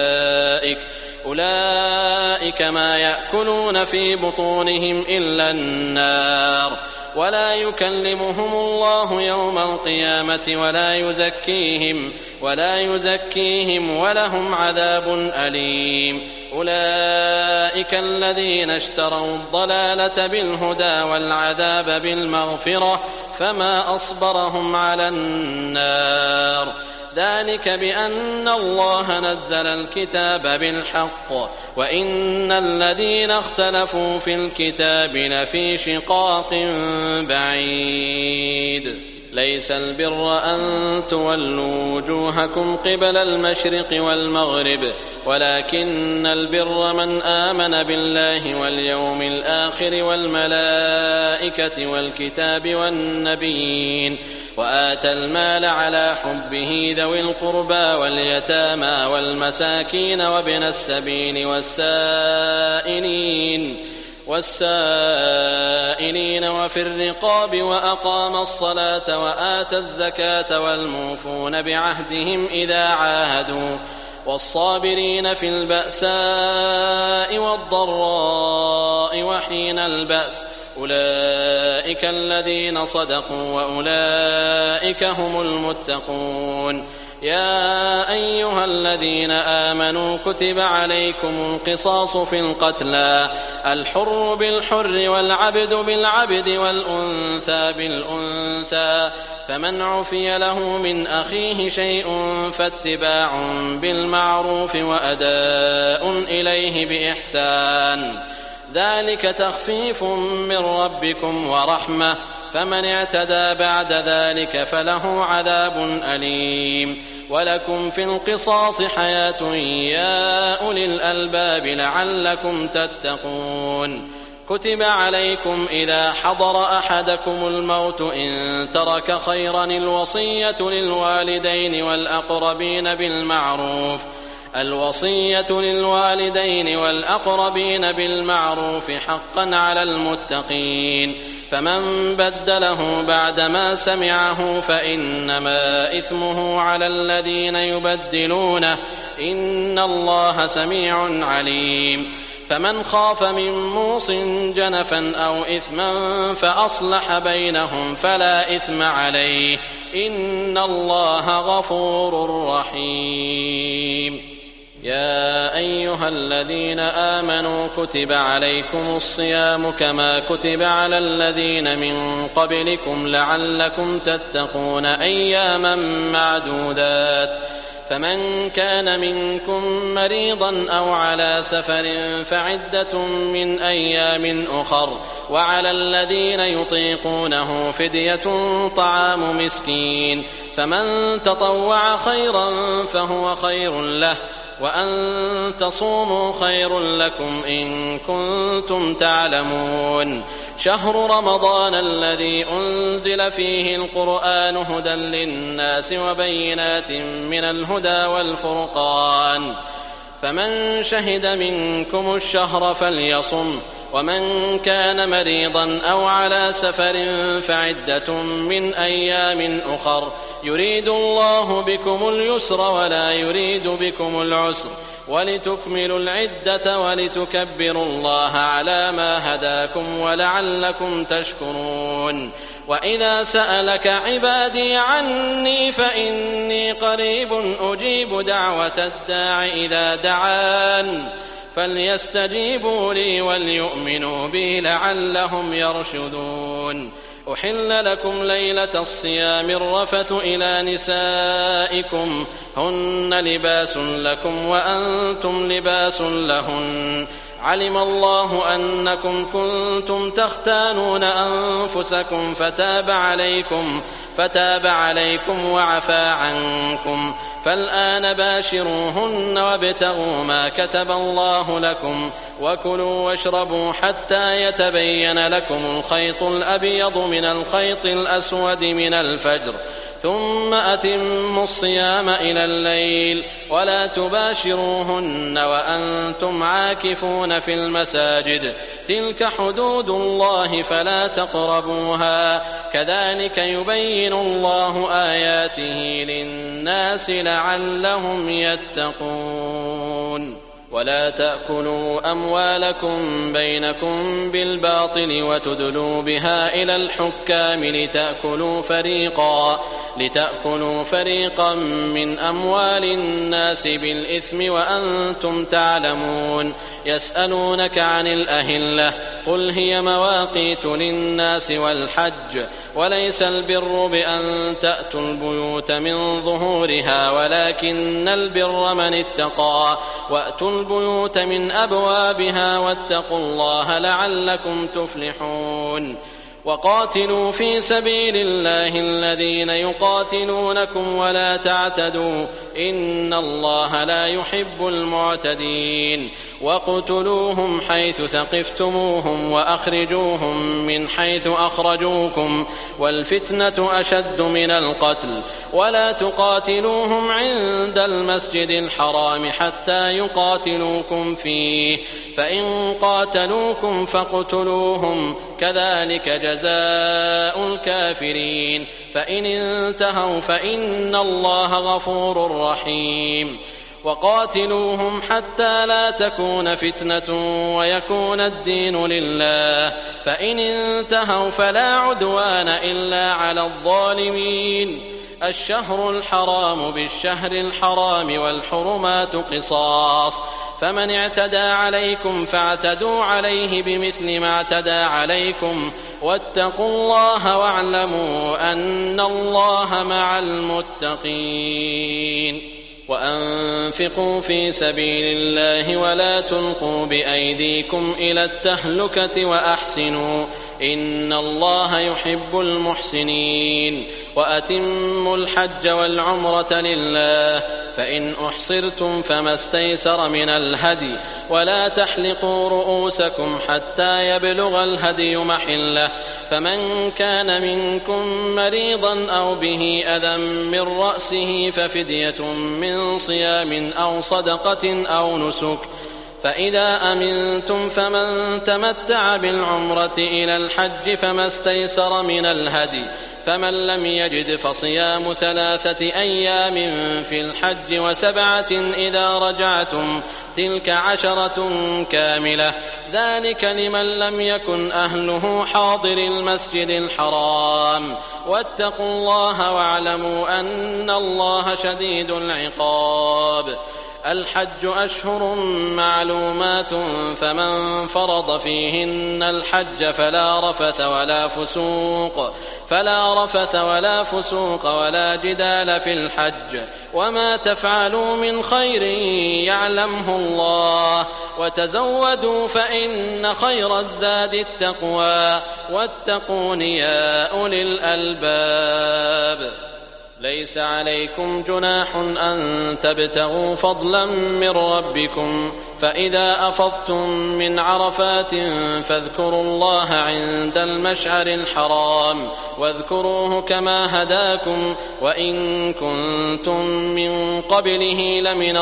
أولئك ما يأكلون في بطونهم إلا النار ولا يكلمهم الله يوم القيامة ولا يزكيهم ولهم عذاب أليم أولئك الذين اشتروا الضلالة بالهدى والعذاب بالمغفرة فما أصبرهم على النار ذلك بأن الله نزل الكتاب بالحق وإن الذين اختلفوا في الكتاب لفي شقاق بعيد ليس البر أن تولوا وجوهكم قبل المشرق والمغرب ولكن البر من آمن بالله واليوم الآخر والملائكة والكتاب والنبيين وآتى المال على حبه ذوي القربى واليتامى والمساكين وابن السبيل والسائلين وفي الرقاب وأقام الصلاة وآتى الزكاة والموفون بعهدهم إذا عاهدوا والصابرين في البأساء والضراء وحين البأس أولئك الذين صدقوا وأولئك هم المتقون يا أيها الذين آمنوا كتب عليكم القصاص في القتلى الحر بالحر والعبد بالعبد والأنثى بالأنثى فمن عفي له من أخيه شيء فاتباع بالمعروف وأداء إليه بإحسان ذلك تخفيف من ربكم ورحمة فمن اعتدى بعد ذلك فله عذاب أليم ولكم في القصاص حياة يا أولي الألباب لعلكم تتقون كتب عليكم إذا حضر أحدكم الموت إن ترك خيرا الوصية للوالدين والأقربين بالمعروف حقا على المتقين فمن بدله بعدما سمعه فإنما إثمه على الذين يبدلونه إن الله سميع عليم فمن خاف من موص جنفا أو إثما فأصلح بينهم فلا إثم عليه إن الله غفور رحيم يا أيها الذين آمنوا كتب عليكم الصيام كما كتب على الذين من قبلكم لعلكم تتقون أياما معدودات فمن كان منكم مريضا أو على سفر فعدة من أيام أخر وعلى الذين يطيقونه فدية طعام مسكين فمن تطوع خيرا فهو خير له وأن تصوموا خير لكم إن كنتم تعلمون شهر رمضان الذي أنزل فيه القرآن هدى للناس وبينات من الهدى والفرقان فمن شهد منكم الشهر فليصم ومن كان مريضا أو على سفر فعدة من أيام أخر يريد الله بكم اليسر ولا يريد بكم العسر ولتكملوا العدة ولتكبروا الله على ما هداكم ولعلكم تشكرون. وإذا سألك عبادي عني فإني قريب أجيب دعوة الداع إذا دعان فليستجيبوا لي وليؤمنوا بي لعلهم يرشدون. أحل لكم ليلة الصيام الرفث إلى نسائكم هن لباس لكم وأنتم لباس لهن علم الله أنكم كنتم تختانون أنفسكم فتاب عليكم وعفى عنكم فالآن باشروهن وابتغوا ما كتب الله لكم وكلوا واشربوا حتى يتبين لكم الخيط الأبيض من الخيط الأسود من الفجر ثم أتموا الصيام إلى الليل ولا تباشروهن وأنتم عاكفون في المساجد تلك حدود الله فلا تقربوها كذلك يبين الله آياته للناس لعلهم يتقون. ولا تأكلوا أموالكم بينكم بالباطل وتدلوا بها إلى الحكام لتأكلوا فريقا من أموال الناس بالإثم وأنتم تعلمون. يسألونك عن الأهلة قل هي مواقيت للناس والحج وليس البر بأن تأتوا البيوت من ظهورها ولكن البر من اتقى وأتوا البيوت من أبوابها واتقوا الله لعلكم تفلحون. وقاتلوا في سبيل الله الذين يقاتلونكم ولا تعتدوا إن الله لا يحب المعتدين. واقتلوهم حيث ثقفتموهم وأخرجوهم من حيث أخرجوكم والفتنة أشد من القتل ولا تقاتلوهم عند المسجد الحرام حتى يقاتلوكم فيه فإن قاتلوكم فاقتلوهم كذلك جزاء الكافرين فإن انتهوا فإن الله غفور رحيم. وقاتلوهم حتى لا تكون فتنة ويكون الدين لله فإن انتهوا فلا عدوان إلا على الظالمين. الشهر الحرام بالشهر الحرام والحرمات قصاص فمن اعتدى عليكم فاعتدوا عليه بمثل ما اعتدى عليكم واتقوا الله واعلموا أن الله مع المتقين. وأنفقوا في سبيل الله ولا تلقوا بأيديكم إلى التهلكة وأحسنوا إن الله يحب المحسنين. وأتموا الحج والعمرة لله فإن أحصرتم فما استيسر من الهدي ولا تحلقوا رؤوسكم حتى يبلغ الهدي محله فمن كان منكم مريضا أو به أذى من رأسه ففدية من صيام أو صدقة أو نسك فإذا أمنتم فمن تمتع بالعمرة إلى الحج فما استيسر من الهدي فمن لم يجد فصيام 3 أيام في الحج و7 إذا رجعتم تلك 10 كاملة ذلك لمن لم يكن أهله حاضر المسجد الحرام واتقوا الله واعلموا أن الله شديد العقاب. الحج أشهر معلومات فمن فرض فيهن الحج فلا رفث ولا فسوق ولا جدال في الحج وما تفعلوا من خير يعلمه الله وتزودوا فإن خير الزاد التقوى واتقون يا أولي الألباب. ليس عليكم جناح أن تبتغوا فضلا من ربكم فإذا أفضتم من عرفات فاذكروا الله عند المشعر الحرام واذكروه كما هداكم وإن كنتم من قبله لمن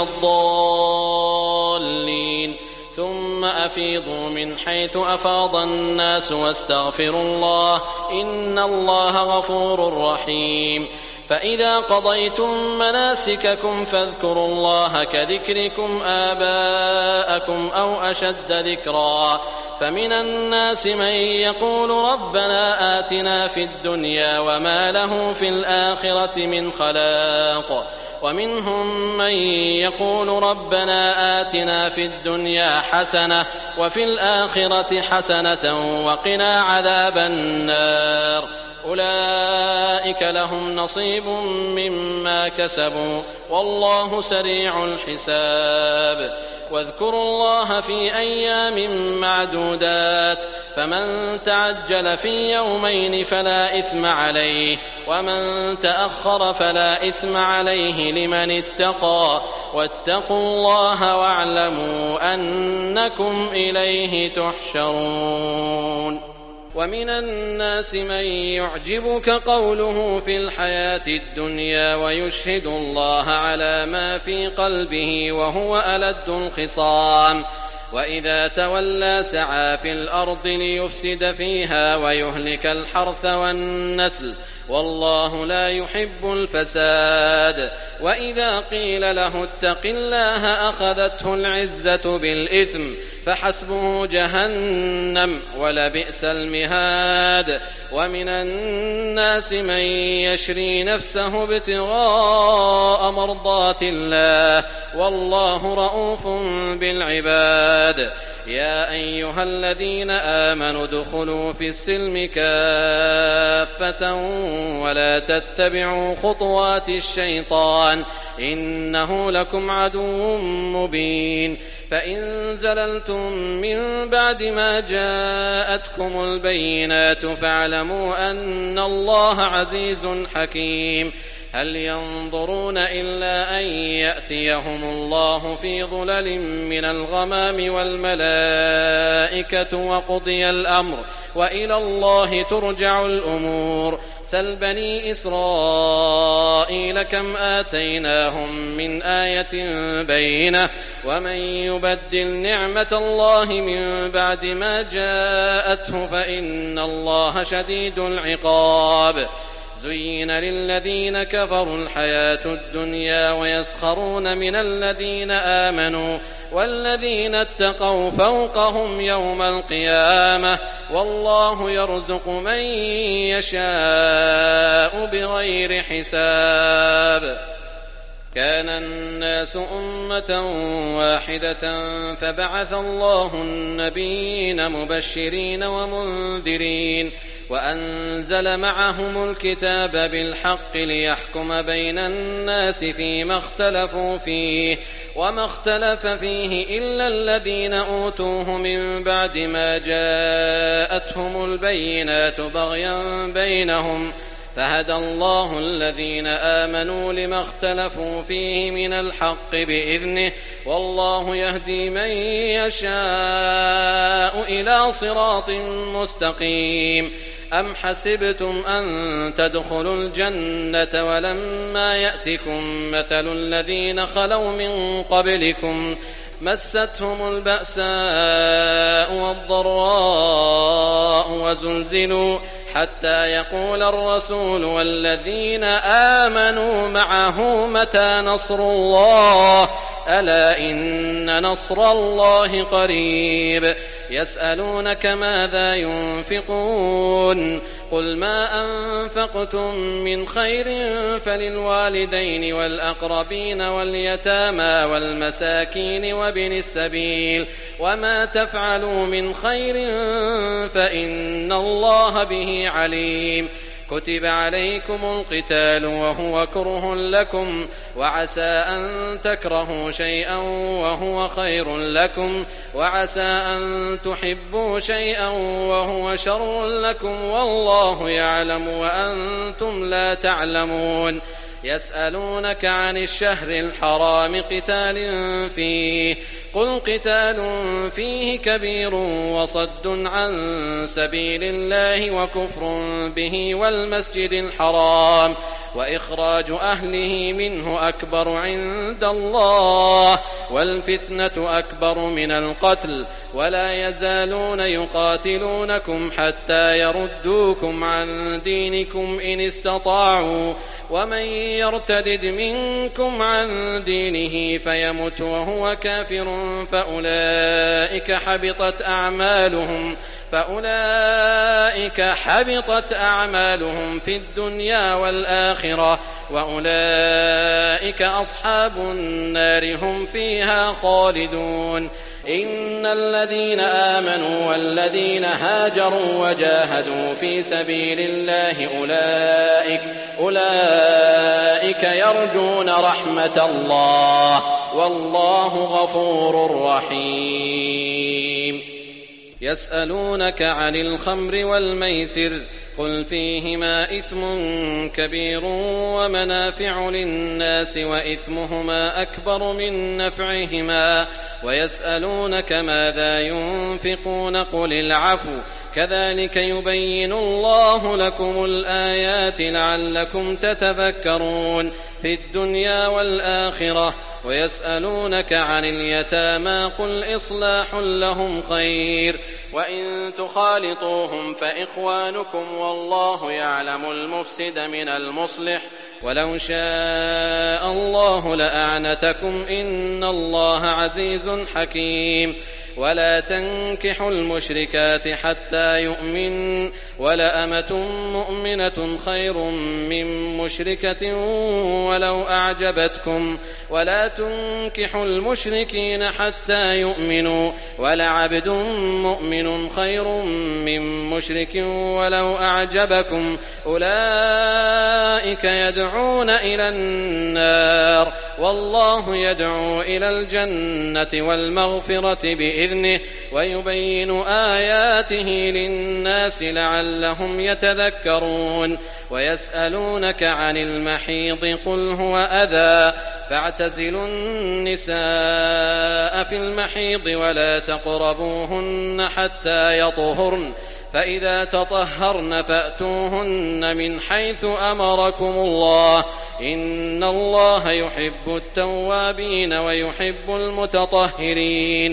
الضالين ثم أفيضوا من حيث أفاض الناس واستغفروا الله إن الله غفور رحيم. فإذا قضيتم مناسككم فاذكروا الله كذكركم آباءكم أو أشد ذكرا فمن الناس من يقول ربنا آتنا في الدنيا وما له في الآخرة من خلاق ومنهم من يقول ربنا آتنا في الدنيا حسنة وفي الآخرة حسنة وقنا عذاب النار أولئك لهم نصيب مما كسبوا والله سريع الحساب واذكروا الله في أيام معدودات فمن تعجل في يومين فلا إثم عليه ومن تأخر فلا إثم عليه لمن اتقى واتقوا الله واعلموا أنكم إليه تحشرون ومن الناس من يعجبك قوله في الحياة الدنيا ويشهد الله على ما في قلبه وهو ألد الخصام وإذا تولى سعى في الأرض ليفسد فيها ويهلك الحرث والنسل والله لا يحب الفساد وإذا قيل له اتق الله أخذته العزة بالإثم فحسبه جهنم ولبئس المهاد ومن الناس من يشري نفسه ابتغاء مرضات الله والله رؤوف بالعباد يا أيها الذين آمنوا ادخلوا في السلم كافة ولا تتبعوا خطوات الشيطان إنه لكم عدو مبين فإن زللتم من بعد ما جاءتكم البينات فاعلموا أن الله عزيز حكيم هل ينظرون إلا أن يأتيهم الله في ظلل من الغمام والملائكة وقضي الأمر وإلى الله ترجع الأمور سل بني إسرائيل كم آتيناهم من آية بينة ومن يبدل نعمة الله من بعد ما جاءته فإن الله شديد العقاب زين للذين كفروا الحياة الدنيا ويسخرون من الذين آمنوا والذين اتقوا فوقهم يوم القيامة والله يرزق من يشاء بغير حساب كان الناس أمة واحدة فبعث الله النبيين مبشرين ومنذرين وأنزل معهم الكتاب بالحق ليحكم بين الناس فيما اختلفوا فيه وما اختلف فيه إلا الذين أوتوه من بعد ما جاءتهم البينات بغيا بينهم فهدى الله الذين آمنوا لما اختلفوا فيه من الحق بإذنه والله يهدي من يشاء إلى صراط مستقيم أم حسبتم أن تدخلوا الجنة ولما يأتكم مثل الذين خلوا من قبلكم مستهم البأساء والضراء وزلزلوا حتى يقول الرسول والذين آمنوا معه متى نصر الله ألا إن نصر الله قريب يسألونك ماذا ينفقون قل ما أنفقتم من خير فللوالدين والأقربين واليتامى والمساكين وابن السبيل وما تفعلوا من خير فإن الله به عليم كتب عليكم القتال وهو كره لكم وعسى أن تكرهوا شيئا وهو خير لكم وعسى أن تحبوا شيئا وهو شر لكم والله يعلم وأنتم لا تعلمون يسألونك عن الشهر الحرام قتال فيه قل قتال فيه كبير وصد عن سبيل الله وكفر به والمسجد الحرام وإخراج أهله منه أكبر عند الله والفتنة أكبر من القتل ولا يزالون يقاتلونكم حتى يردوكم عن دينكم إن استطاعوا ومن يرتدد منكم عن دينه فيمت وهو كافر فأولئك حبطت أعمالهم في الدنيا والآخرة وأولئك أصحاب النار هم فيها خالدون إن الذين آمنوا والذين هاجروا وجاهدوا في سبيل الله أولئك يرجون رحمة الله والله غفور رحيم يسألونك عن الخمر والميسر قل فيهما إثم كبير ومنافع للناس وإثمهما أكبر من نفعهما ويسألونك ماذا ينفقون قل العفو كذلك يبين الله لكم الآيات لعلكم تتفكرون في الدنيا والآخرة ويسألونك عن اليتامى قل إصلاح لهم خير وإن تخالطوهم فإخوانكم والله يعلم المفسد من المصلح ولو شاء الله لأعنتكم إن الله عزيز حكيم ولا تنكحوا المشركات حتى يؤمن ولأمة مؤمنة خير من مشركة ولو أعجبتكم ولا تنكحوا المشركين حتى يؤمنوا ولعبد مؤمن خير من مشرك ولو أعجبكم أولئك يدعون إلى النار والله يدعو إلى الجنة والمغفرة بإذنه ويبين آياته للناس لعلهم يتذكرون ويسألونك عن المحيض قل هو أذى فاعتزلوا النساء في المحيض ولا تقربوهن حتى يطهرن فإذا تطهرن فأتوهن من حيث أمركم الله إن الله يحب التوابين ويحب المتطهرين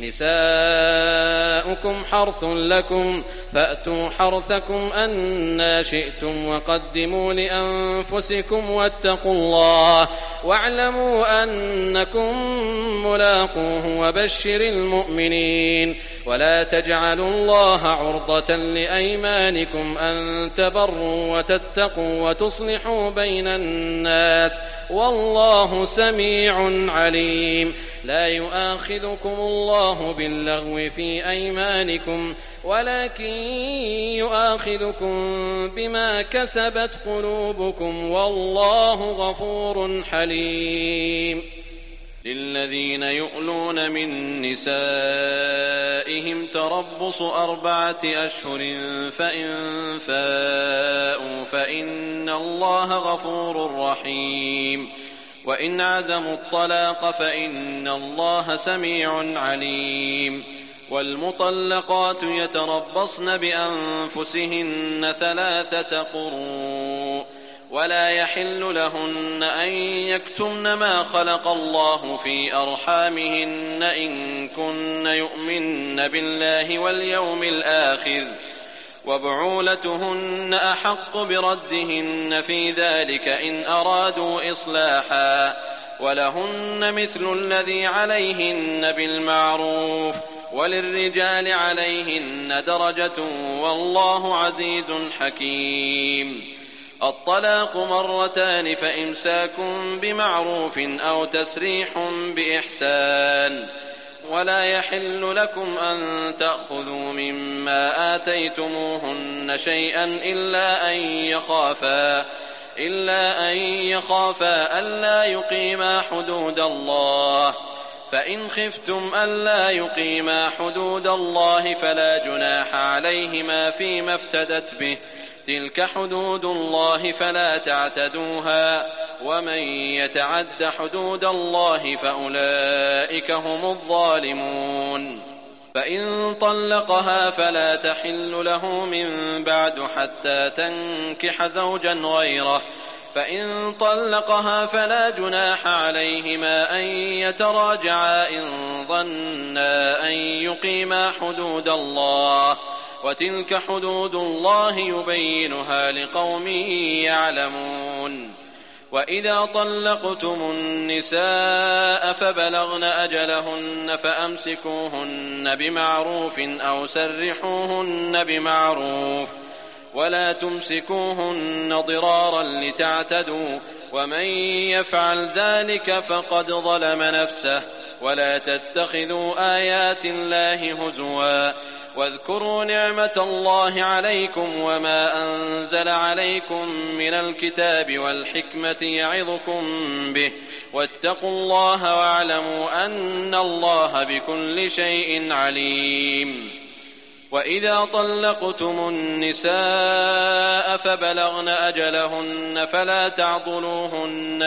نساؤكم حرث لكم فأتوا حرثكم أنى شئتم وقدموا لأنفسكم واتقوا الله واعلموا أنكم ملاقوه وبشر المؤمنين ولا تجعلوا الله عرضة لأيمانكم أن تبروا وتتقوا وتصلحوا بين الناس والله سميع عليم لا يؤاخذكم الله باللغو في أيمانكم ولكن يؤاخذكم بما كسبت قلوبكم والله غفور حليم للذين يؤلون من نسائهم تربص 4 أشهر فإن فاءوا فإن الله غفور رحيم وإن عزموا الطلاق فإن الله سميع عليم والمطلقات يتربصن بأنفسهن 3 قروء ولا يحل لهن أن يكتمن ما خلق الله في أرحامهن إن كن يؤمن بالله واليوم الآخر وبعولتهن أحق بردهن في ذلك إن أرادوا إصلاحا ولهن مثل الذي عليهن بالمعروف وللرجال عليهن درجة والله عزيز حكيم الطلاق 2 فإمساك بمعروف أو تسريح بإحسان ولا يحل لكم أن تأخذوا مما آتيتموهن شيئا إلا أن يخافا ألا يقيما حدود الله فإن خفتم ألا يقيما حدود الله فلا جناح عليهما فيما افتدت به تلك حدود الله فلا تعتدوها ومن يتعد حدود الله فأولئك هم الظالمون فإن طلقها فلا تحل له من بعد حتى تنكح زوجا غيره فإن طلقها فلا جناح عليهما أن يتراجعا إن ظنا أن يقيما حدود الله، وتلك حدود الله يبينها لقوم يعلمون. وإذا طلقتم النساء فبلغن أجلهن فأمسكوهن بمعروف أو سرحوهن بمعروف، ولا تمسكوهن ضرارا لتعتدوا، ومن يفعل ذلك فقد ظلم نفسه. ولا تتخذوا آيات الله هزوا، واذكروا نعمة الله عليكم وما أنزل عليكم من الكتاب والحكمة يعظكم به، واتقوا الله واعلموا أن الله بكل شيء عليم. وإذا طلقتم النساء فبلغن أجلهن فلا تعضلوهن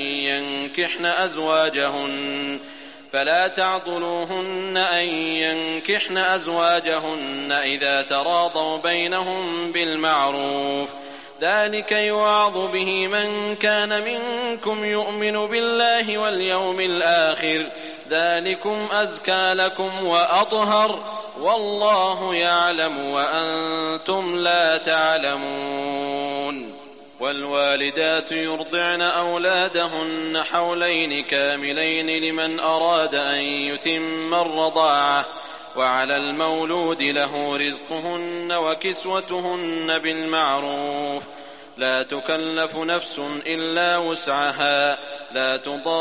أن ينكحن أزواجهن إذا تراضوا بينهم بالمعروف، ذلك يوعظ به من كان منكم يؤمن بالله واليوم الآخر، ذلكم أزكى لكم وأطهر، والله يعلم وأنتم لا تعلمون. والوالدات يرضعن أولادهن حولين كاملين لمن أراد أن يتم الرضاعة، وعلى المولود له رزقهن وكسوتهن بالمعروف، لا تكلف نفس إلا وسعها، لا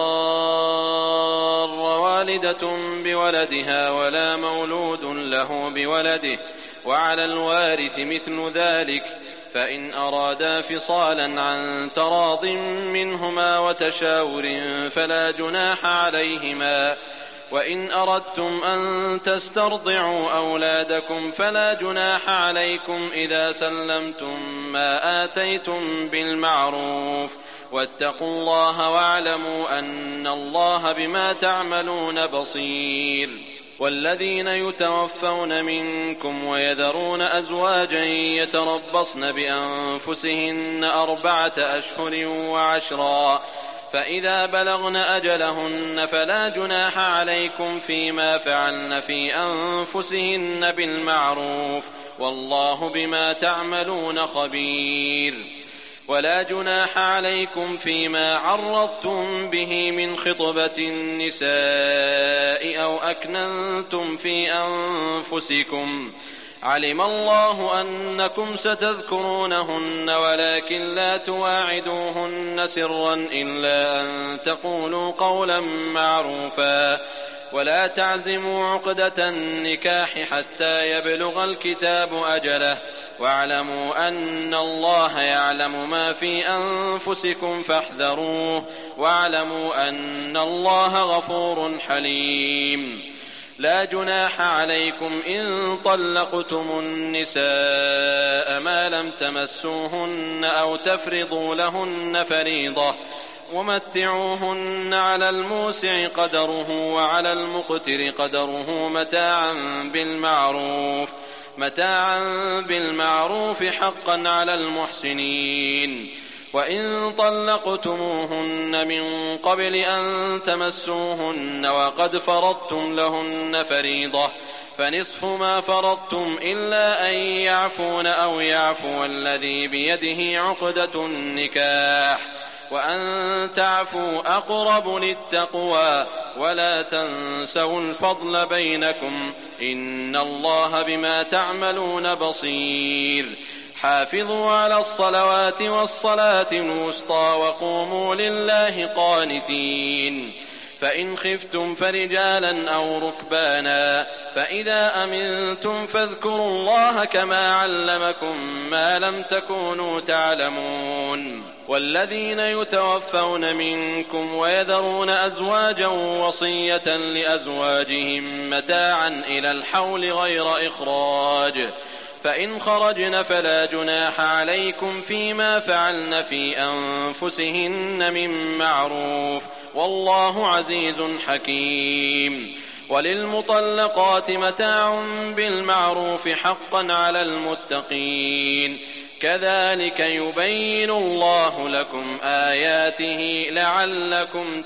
تضار والدة بولدها ولا مولود له بولده، وعلى الوارث مثل ذلك، فإن أرادا فصالا عن تراض منهما وتشاور فلا جناح عليهما. وإن أردتم أن تسترضعوا أولادكم فلا جناح عليكم إذا سلمتم ما آتيتم بالمعروف، واتقوا الله واعلموا أن الله بما تعملون بصير. والذين يتوفون منكم ويذرون أزواجا يتربصن بأنفسهن 4 أشهر و10، فإذا بلغن أجلهن فلا جناح عليكم فيما فعلن في أنفسهن بالمعروف، والله بما تعملون خبير. ولا جناح عليكم فيما عرضتم به من خطبة النساء أو أكننتم في أنفسكم، علم الله أنكم ستذكرونهن ولكن لا تواعدوهن سرا إلا أن تقولوا قولا معروفا، ولا تعزموا عقدة النكاح حتى يبلغ الكتاب أجله، واعلموا أن الله يعلم ما في أنفسكم فاحذروه، واعلموا أن الله غفور حليم. لا جناح عليكم إن طلقتم النساء ما لم تمسوهن أو تفرضوا لهن فريضة، ومتعوهن على الموسع قدره وعلى المقتر قدره متاعا بالمعروف حقا على المحسنين. وإن طلقتموهن من قبل أن تمسوهن وقد فرضتم لهن فريضة فنصف ما فرضتم إلا أن يعفون أو يعفو الذي بيده عقدة النكاح، وأن تعفوا أقرب للتقوى، ولا تنسوا الفضل بينكم، إن الله بما تعملون بصير. حافظوا على الصلوات والصلاة الوسطى وقوموا لله قانتين. فإن خفتم فرجالا أو ركبانا، فإذا أمنتم فاذكروا الله كما علمكم ما لم تكونوا تعلمون. والذين يتوفون منكم ويذرون أزواجا وصية لأزواجهم متاعا إلى الحول غير إخراج، فإن خرجن فلا جناح عليكم فيما فعلن في أنفسهن من معروف، والله عزيز حكيم. وللمطلقات متاع بالمعروف حقا على المتقين. كذلك يبين الله لكم آياته لعلكم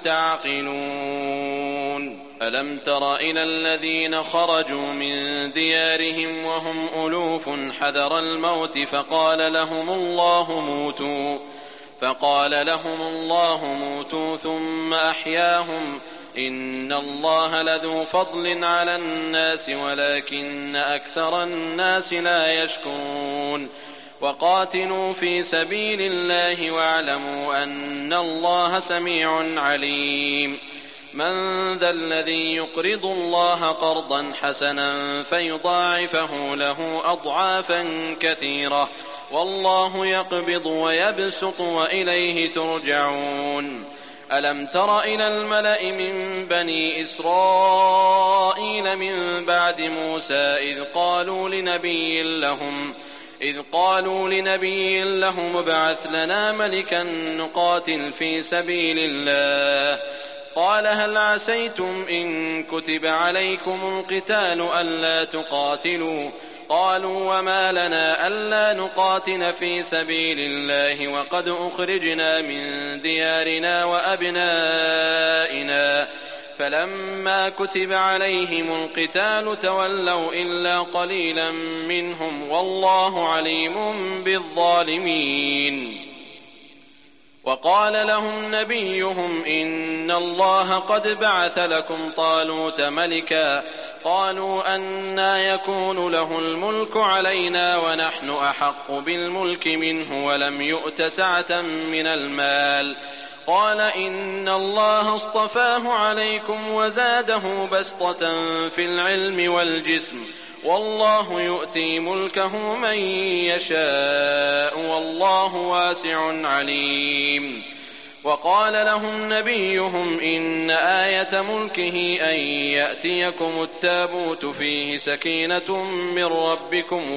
تعقلون ألم تر إلى الذين خرجوا من ديارهم وهم ألوف حذر الموت فقال لهم الله موتوا ثم أحياهم إن الله لذو فضل على الناس ولكن أكثر الناس لا يشكرون وقاتلوا في سبيل الله واعلموا أن الله سميع عليم من ذا الذي يقرض الله قرضا حسنا فيضاعفه له أضعافا كثيرة والله يقبض ويبسط وإليه ترجعون ألم تر إلى الملأ من بني إسرائيل من بعد موسى إذ قالوا لنبي لهم ابعث لنا ملكا نقاتل في سبيل الله قال هل عسيتم إن كتب عليكم القتال ألا تقاتلوا قالوا وما لنا ألا نقاتل في سبيل الله وقد أخرجنا من ديارنا وأبنائنا فلما كتب عليهم القتال تولوا إلا قليلا منهم والله عليم بالظالمين وقال لهم نبيهم إن الله قد بعث لكم طالوت ملكا قالوا أنى يكون له الملك علينا ونحن أحق بالملك منه ولم يؤت سعة من المال قال إن الله اصطفاه عليكم وزاده بسطة في العلم والجسم والله يؤتي ملكه من يشاء والله واسع عليم وقال لهم نبيهم إن آية ملكه أن يأتيكم التابوت فيه سكينة من ربكم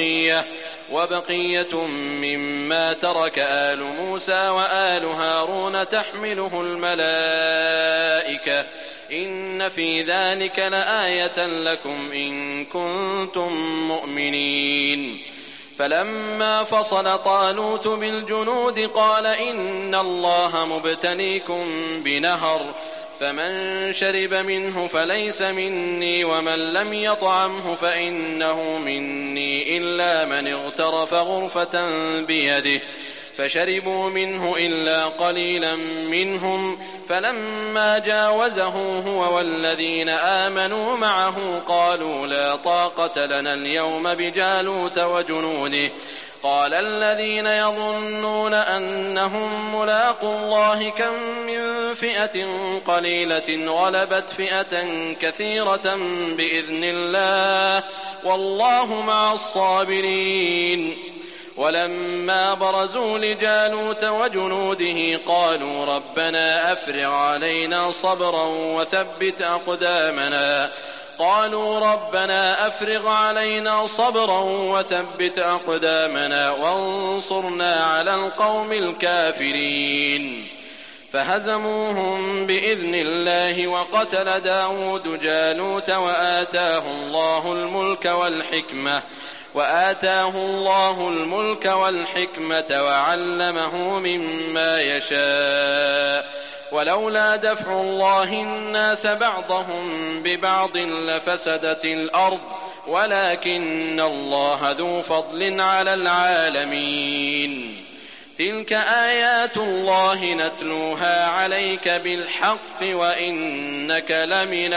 وبقية مما ترك آل موسى وآل هارون تحمله الملائكة إن في ذلك لآية لكم إن كنتم مؤمنين فلما فصل طالوت بالجنود قال إن الله مبتليكم بنهر فمن شرب منه فليس مني ومن لم يطعمه فإنه مني إلا من اغترف غرفة بيده فشربوا منه إلا قليلا منهم فلما جاوزه هو والذين آمنوا معه قالوا لا طاقة لنا اليوم بجالوت وجنوده قال الذين يظنون أنهم ملاقو الله كم من فئة قليلة غلبت فئة كثيرة بإذن الله والله مع الصابرين ولما برزوا لجالوت وجنوده قالوا ربنا أفرغ علينا صبرا وثبت أقدامنا وانصرنا على القوم الكافرين فهزموهم بإذن الله وقتل داود جالوت وآتاه الله الملك والحكمة وعلمه مما يشاء ولولا دفع الله الناس بعضهم ببعض لفسدت الأرض ولكن الله ذو فضل على العالمين تلك آيات الله نتلوها عليك بالحق وإنك لمن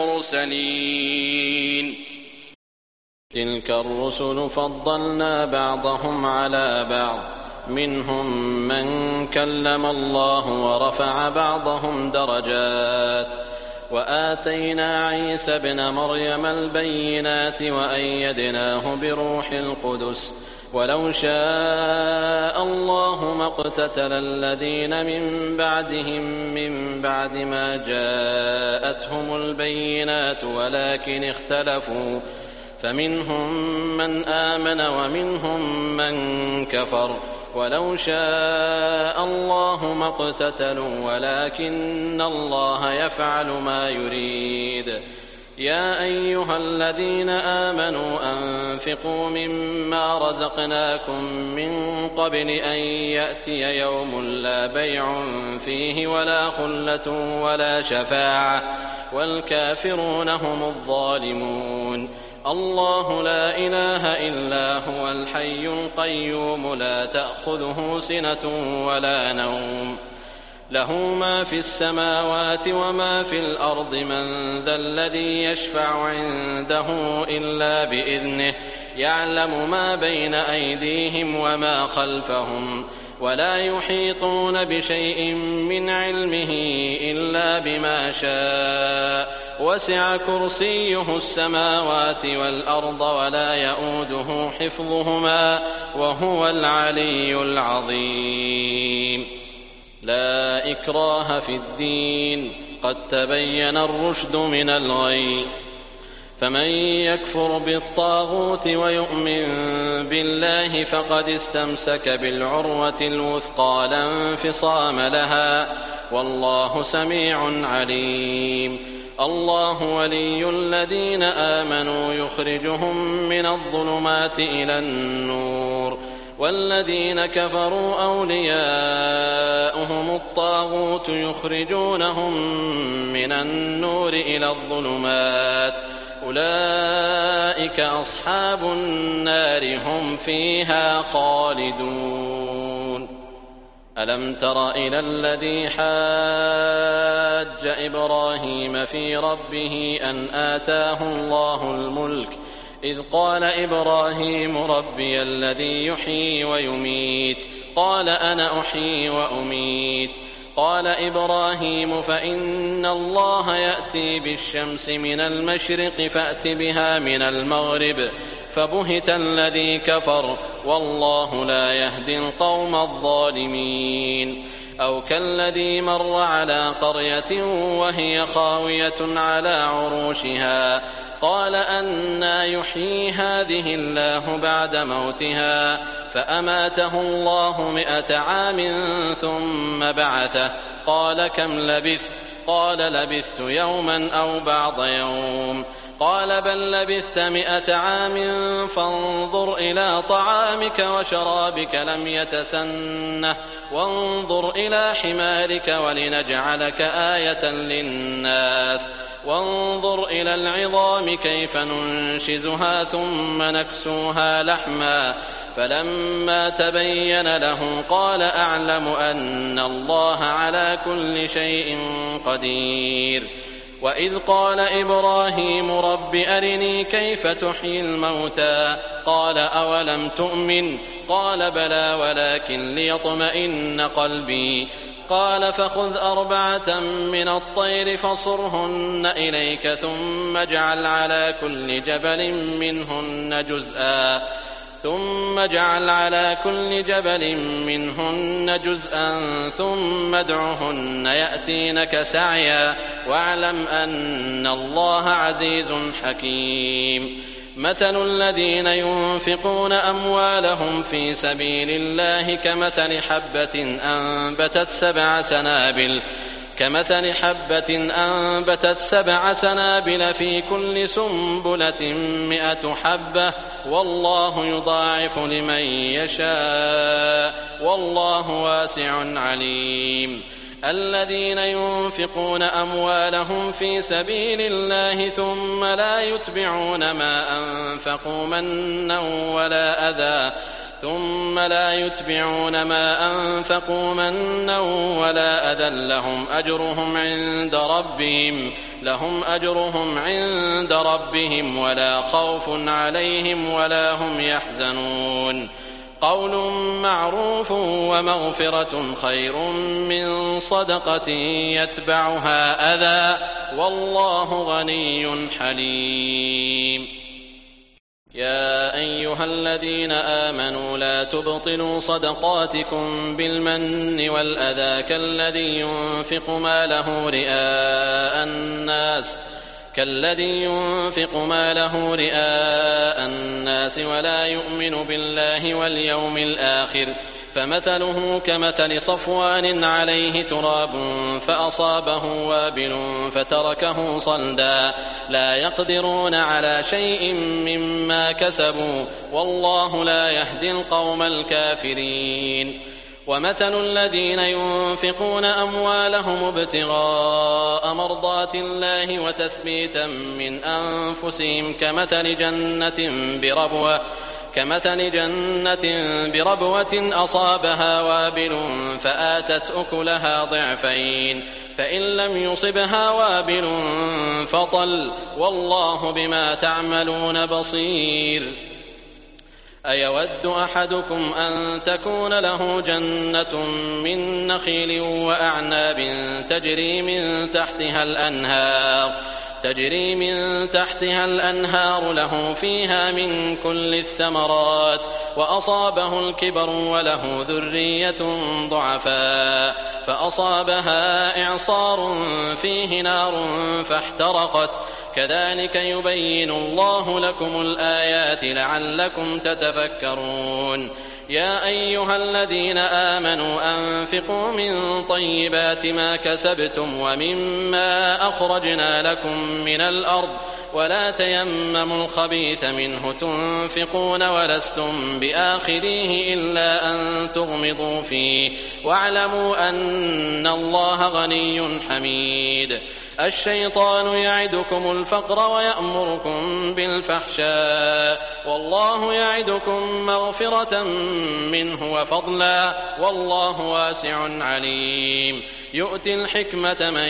المرسلين تلك الرسل فضلنا بعضهم على بعض منهم من كلم الله ورفع بعضهم درجات وآتينا عيسى ابن مريم البينات وأيدناه بروح القدس ولو شاء الله ما اقتتل الذين من بعدهم من بعد ما جاءتهم البينات ولكن اختلفوا فمنهم من آمن ومنهم من كفر ولو شاء الله ما اقتتلوا ولكن الله يفعل ما يريد يا أيها الذين آمنوا أنفقوا مما رزقناكم من قبل أن يأتي يوم لا بيع فيه ولا خلة ولا شفاعة والكافرون هم الظالمون. الله لا إله إلا هو الحي القيوم لا تأخذه سنة ولا نوم له ما في السماوات وما في الأرض من ذا الذي يشفع عنده إلا بإذنه يعلم ما بين أيديهم وما خلفهم ولا يحيطون بشيء من علمه إلا بما شاء وسع كرسيه السماوات والأرض ولا يؤوده حفظهما وهو العلي العظيم. لا إكراه في الدين قد تبين الرشد من الغي فمن يكفر بالطاغوت ويؤمن بالله فقد استمسك بالعروة الوثقى لا انفصام لها والله سميع عليم. الله ولي الذين آمنوا يخرجهم من الظلمات إلى النور والذين كفروا أولياؤهم الطاغوت يخرجونهم من النور إلى الظلمات أولئك أصحاب النار هم فيها خالدون. ألم تر إلى الذي حاج إبراهيم في ربه أن آتاه الله الملك إذ قال إبراهيم ربي الذي يحيي ويميت قال أنا أحيي وأميت قال إبراهيم فإن الله يأتي بالشمس من المشرق فأت بها من المغرب فبهت الذي كفر والله لا يهدي القوم الظالمين. أو كالذي مر على قرية وهي خاوية على عروشها قال أنى يحيي هذه الله بعد موتها فأماته الله 100 عام ثم بعثه قال كم لبثت قال لبثت يوما أو بعض يوم قال بل لبثت 100 عام فانظر إلى طعامك وشرابك لم يتسنه وانظر إلى حمارك ولنجعلك آية للناس وانظر إلى العظام كيف ننشزها ثم نكسوها لحما فلما تبين له قال أعلم أن الله على كل شيء قدير. وإذ قال إبراهيم رب أرني كيف تحيي الموتى قال أولم تؤمن قال بلى ولكن ليطمئن قلبي قال فخذ 4 من الطير فصرهن إليك ثم اجعل على كل جبل منهن جزءا ثم ادعهن يأتينك سعيا واعلم أن الله عزيز حكيم. مثل الذين ينفقون أموالهم في سبيل الله كمثل حبة أنبتت 7 سنابل في كل سنبلة 100 حبة والله يضاعف لمن يشاء والله واسع عليم. الذين ينفقون أموالهم في سبيل الله ثم لا يتبعون ما أنفقوا منا ولا أذى لهم أجرهم عند ربهم ولا خوف عليهم ولا هم يحزنون. قول معروف ومغفرة خير من صدقة يتبعها أذى والله غني حليم. يا أيها الذين آمنوا لا تبطلوا صدقاتكم بالمن والأذى كالذي ينفق ماله رئاء الناس ولا يؤمن بالله واليوم الآخر فمثله كمثل صفوان عليه تراب فأصابه وابل فتركه صلدا لا يقدرون على شيء مما كسبوا والله لا يهدي القوم الكافرين. ومثل الذين ينفقون أموالهم ابتغاء مرضات الله وتثبيتا من أنفسهم كمثل جنة بربوة أصابها وابل فآتت أكلها ضعفين فإن لم يصبها وابل فطل والله بما تعملون بصير. أيود أحدكم أن تكون له جنة من نخيل وأعناب تجري من تحتها الأنهار له فيها من كل الثمرات وأصابه الكبر وله ذرية ضعفاء فأصابها إعصار فيه نار فاحترقت كذلك يبين الله لكم الآيات لعلكم تتفكرون. يا أيها الذين آمنوا أنفقوا من طيبات ما كسبتم ومما أخرجنا لكم من الأرض ولا تيمموا الخبيث منه تنفقون ولستم بآخذيه إلا أن تغمضوا فيه واعلموا أن الله غني حميد. الشيطان يعدكم الفقر ويأمركم بالفحشاء والله يعدكم مغفرة منه وفضلا والله واسع عليم. يؤتي الحكمة من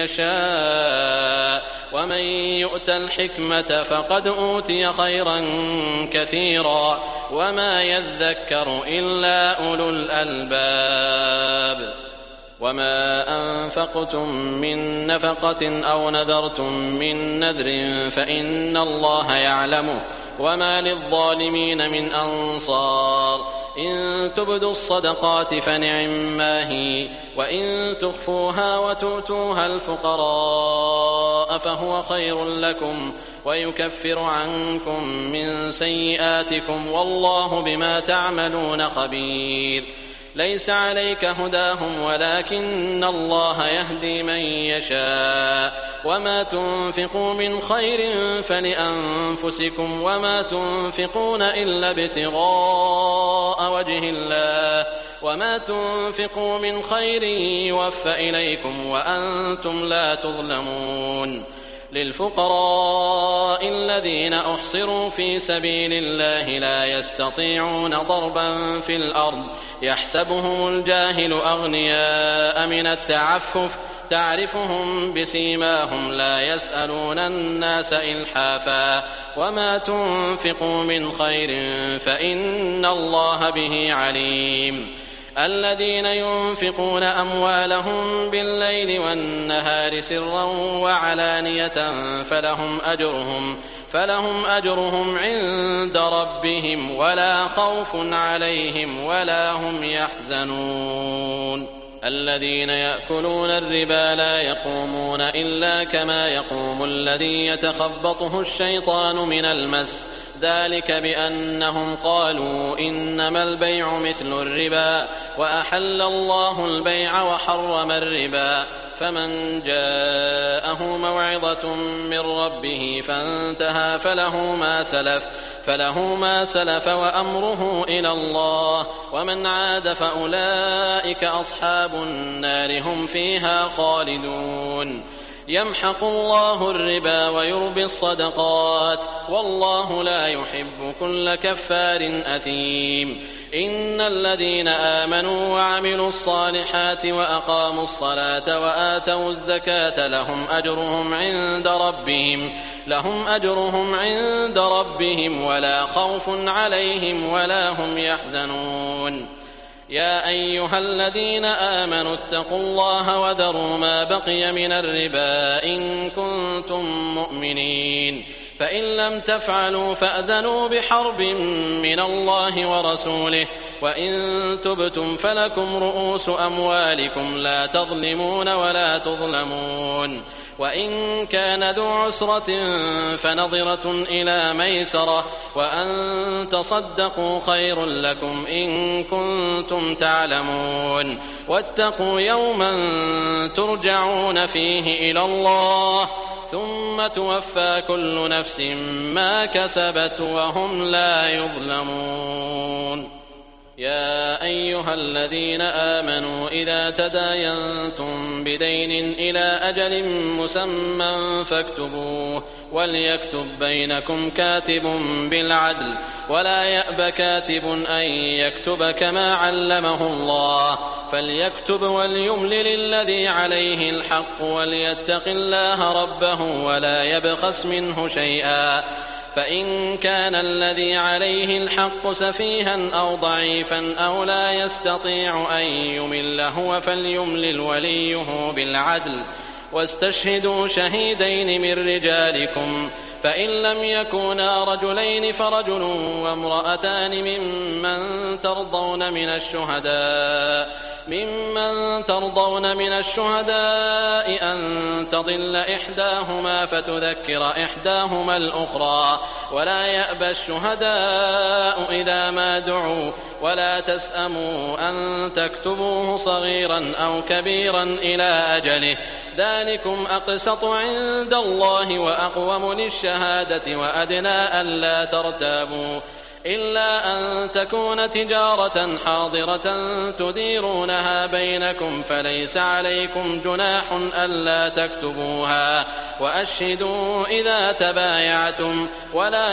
يشاء ومن يؤت الحكمة فقد أوتي خيرا كثيرا وما يذكر إلا أولو الألباب. وما أنفقتم من نفقة أو نذرتم من نذر فإن الله يعلمه وما للظالمين من أنصار. إن تبدوا الصدقات فنعما هي وإن تخفوها وتؤتوها الفقراء فهو خير لكم ويكفر عنكم من سيئاتكم والله بما تعملون خبير. ليس عليك هداهم ولكن الله يهدي من يشاء وما تنفقوا من خير فلأنفسكم وما تنفقون إلا ابتغاء وجه الله وما تنفقوا من خير يوفى إليكم وأنتم لا تظلمون. للفقراء الذين أحصروا في سبيل الله لا يستطيعون ضربا في الأرض يحسبهم الجاهل أغنياء من التعفف تعرفهم بسيماهم لا يسألون الناس إلحافا وما تنفقوا من خير فإن الله به عليم. الذين ينفقون أموالهم بالليل والنهار سرا وعلانية فلهم أجرهم عند ربهم ولا خوف عليهم ولا هم يحزنون. الذين يأكلون الربا لا يقومون إلا كما يقوم الذي يتخبطه الشيطان من المس ذلك بأنهم قالوا إنما البيع مثل الربا وأحل الله البيع وحرم الربا فمن جاءه موعظة من ربه فانتهى فله ما سلف وأمره إلى الله ومن عاد فأولئك أصحاب النار هم فيها خالدون. يمحق الله الربا ويربي الصدقات والله لا يحب كل كفار أثيم. إن الذين آمنوا وعملوا الصالحات وأقاموا الصلاة وآتوا الزكاة لهم أجرهم عند ربهم ولا خوف عليهم ولا هم يحزنون. يا أيها الذين آمنوا اتقوا الله وذروا ما بقي من الربا إن كنتم مؤمنين فإن لم تفعلوا فأذنوا بحرب من الله ورسوله وإن تبتم فلكم رؤوس أموالكم لا تظلمون ولا تظلمون وإن كان ذو عسرة فنظرة إلى ميسرة وأن تصدقوا خير لكم إن كنتم تعلمون واتقوا يوما ترجعون فيه إلى الله ثم توفى كل نفس ما كسبت وهم لا يظلمون. يا أيها الذين آمنوا إذا تداينتم بدين إلى أجل مسمى فاكتبوه وليكتب بينكم كاتب بالعدل ولا يأب كاتب أن يكتب كما علمه الله فليكتب وليملل الذي عليه الحق وليتق الله ربه ولا يبخس منه شيئا فإن كان الذي عليه الحق سفيها أو ضعيفا أو لا يستطيع أن يمل هو فليملل وليه بالعدل واستشهدوا شهيدين من رجالكم فإن لم يكونا رجلين فرجل وامرأتان ممن ترضون من الشهداء أن تضل إحداهما فتذكر إحداهما الأخرى ولا يأبى الشهداء إذا ما دعوا ولا تسأموا أن تكتبوه صغيرا أو كبيرا إلى أجله ذلكم أقسط عند الله وأقوم للشهادة وأدنى ألا ترتابوا إلا أن تكون تجارة حاضرة تديرونها بينكم فليس عليكم جناح ألا تكتبوها وأشهدوا إذا تبايعتم ولا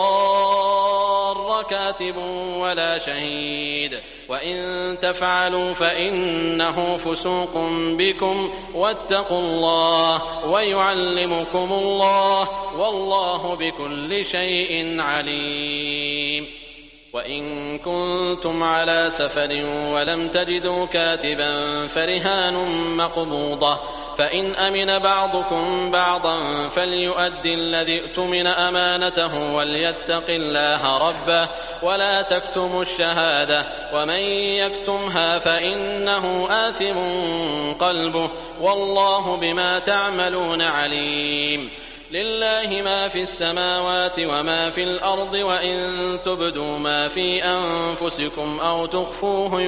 يضار كاتب ولا شهيد وإن تفعلوا فإنه فسوق بكم واتقوا الله ويعلمكم الله والله بكل شيء عليم. وإن كنتم على سفر ولم تجدوا كاتبا فرهان مقبوضة فإن أمن بعضكم بعضا فليؤدي الذي اؤتمن أمانته وليتق الله ربه ولا تكتموا الشهادة ومن يكتمها فإنه آثم قلبه والله بما تعملون عليم. لله ما في السماوات وما في الأرض وإن تبدوا ما في أنفسكم أو تخفوه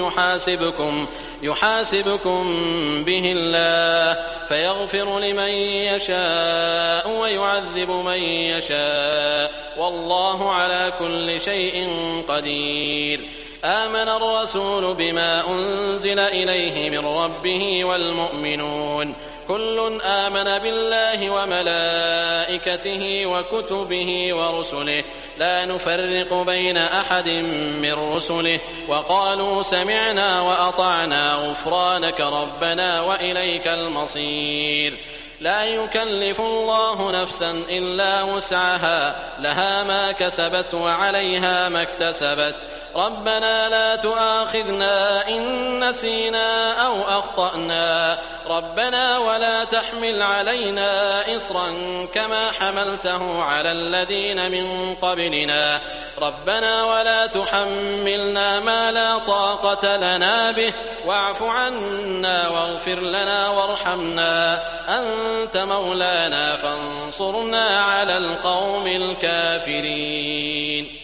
يحاسبكم به الله فيغفر لمن يشاء ويعذب من يشاء والله على كل شيء قدير. آمن الرسول بما أنزل إليه من ربه والمؤمنون كل آمن بالله وملائكته وكتبه ورسله لا نفرق بين أحد من رسله وقالوا سمعنا وأطعنا غفرانك ربنا وإليك المصير. لا يكلف الله نفسا إلا وسعها لها ما كسبت وعليها ما اكتسبت ربنا لا تؤاخذنا إن نسينا أو أخطأنا ربنا ولا تحمل علينا إصرا كما حملته على الذين من قبلنا ربنا ولا تحملنا ما لا طاقة لنا به واعف عنا واغفر لنا وارحمنا أنت مولانا فانصرنا على القوم الكافرين.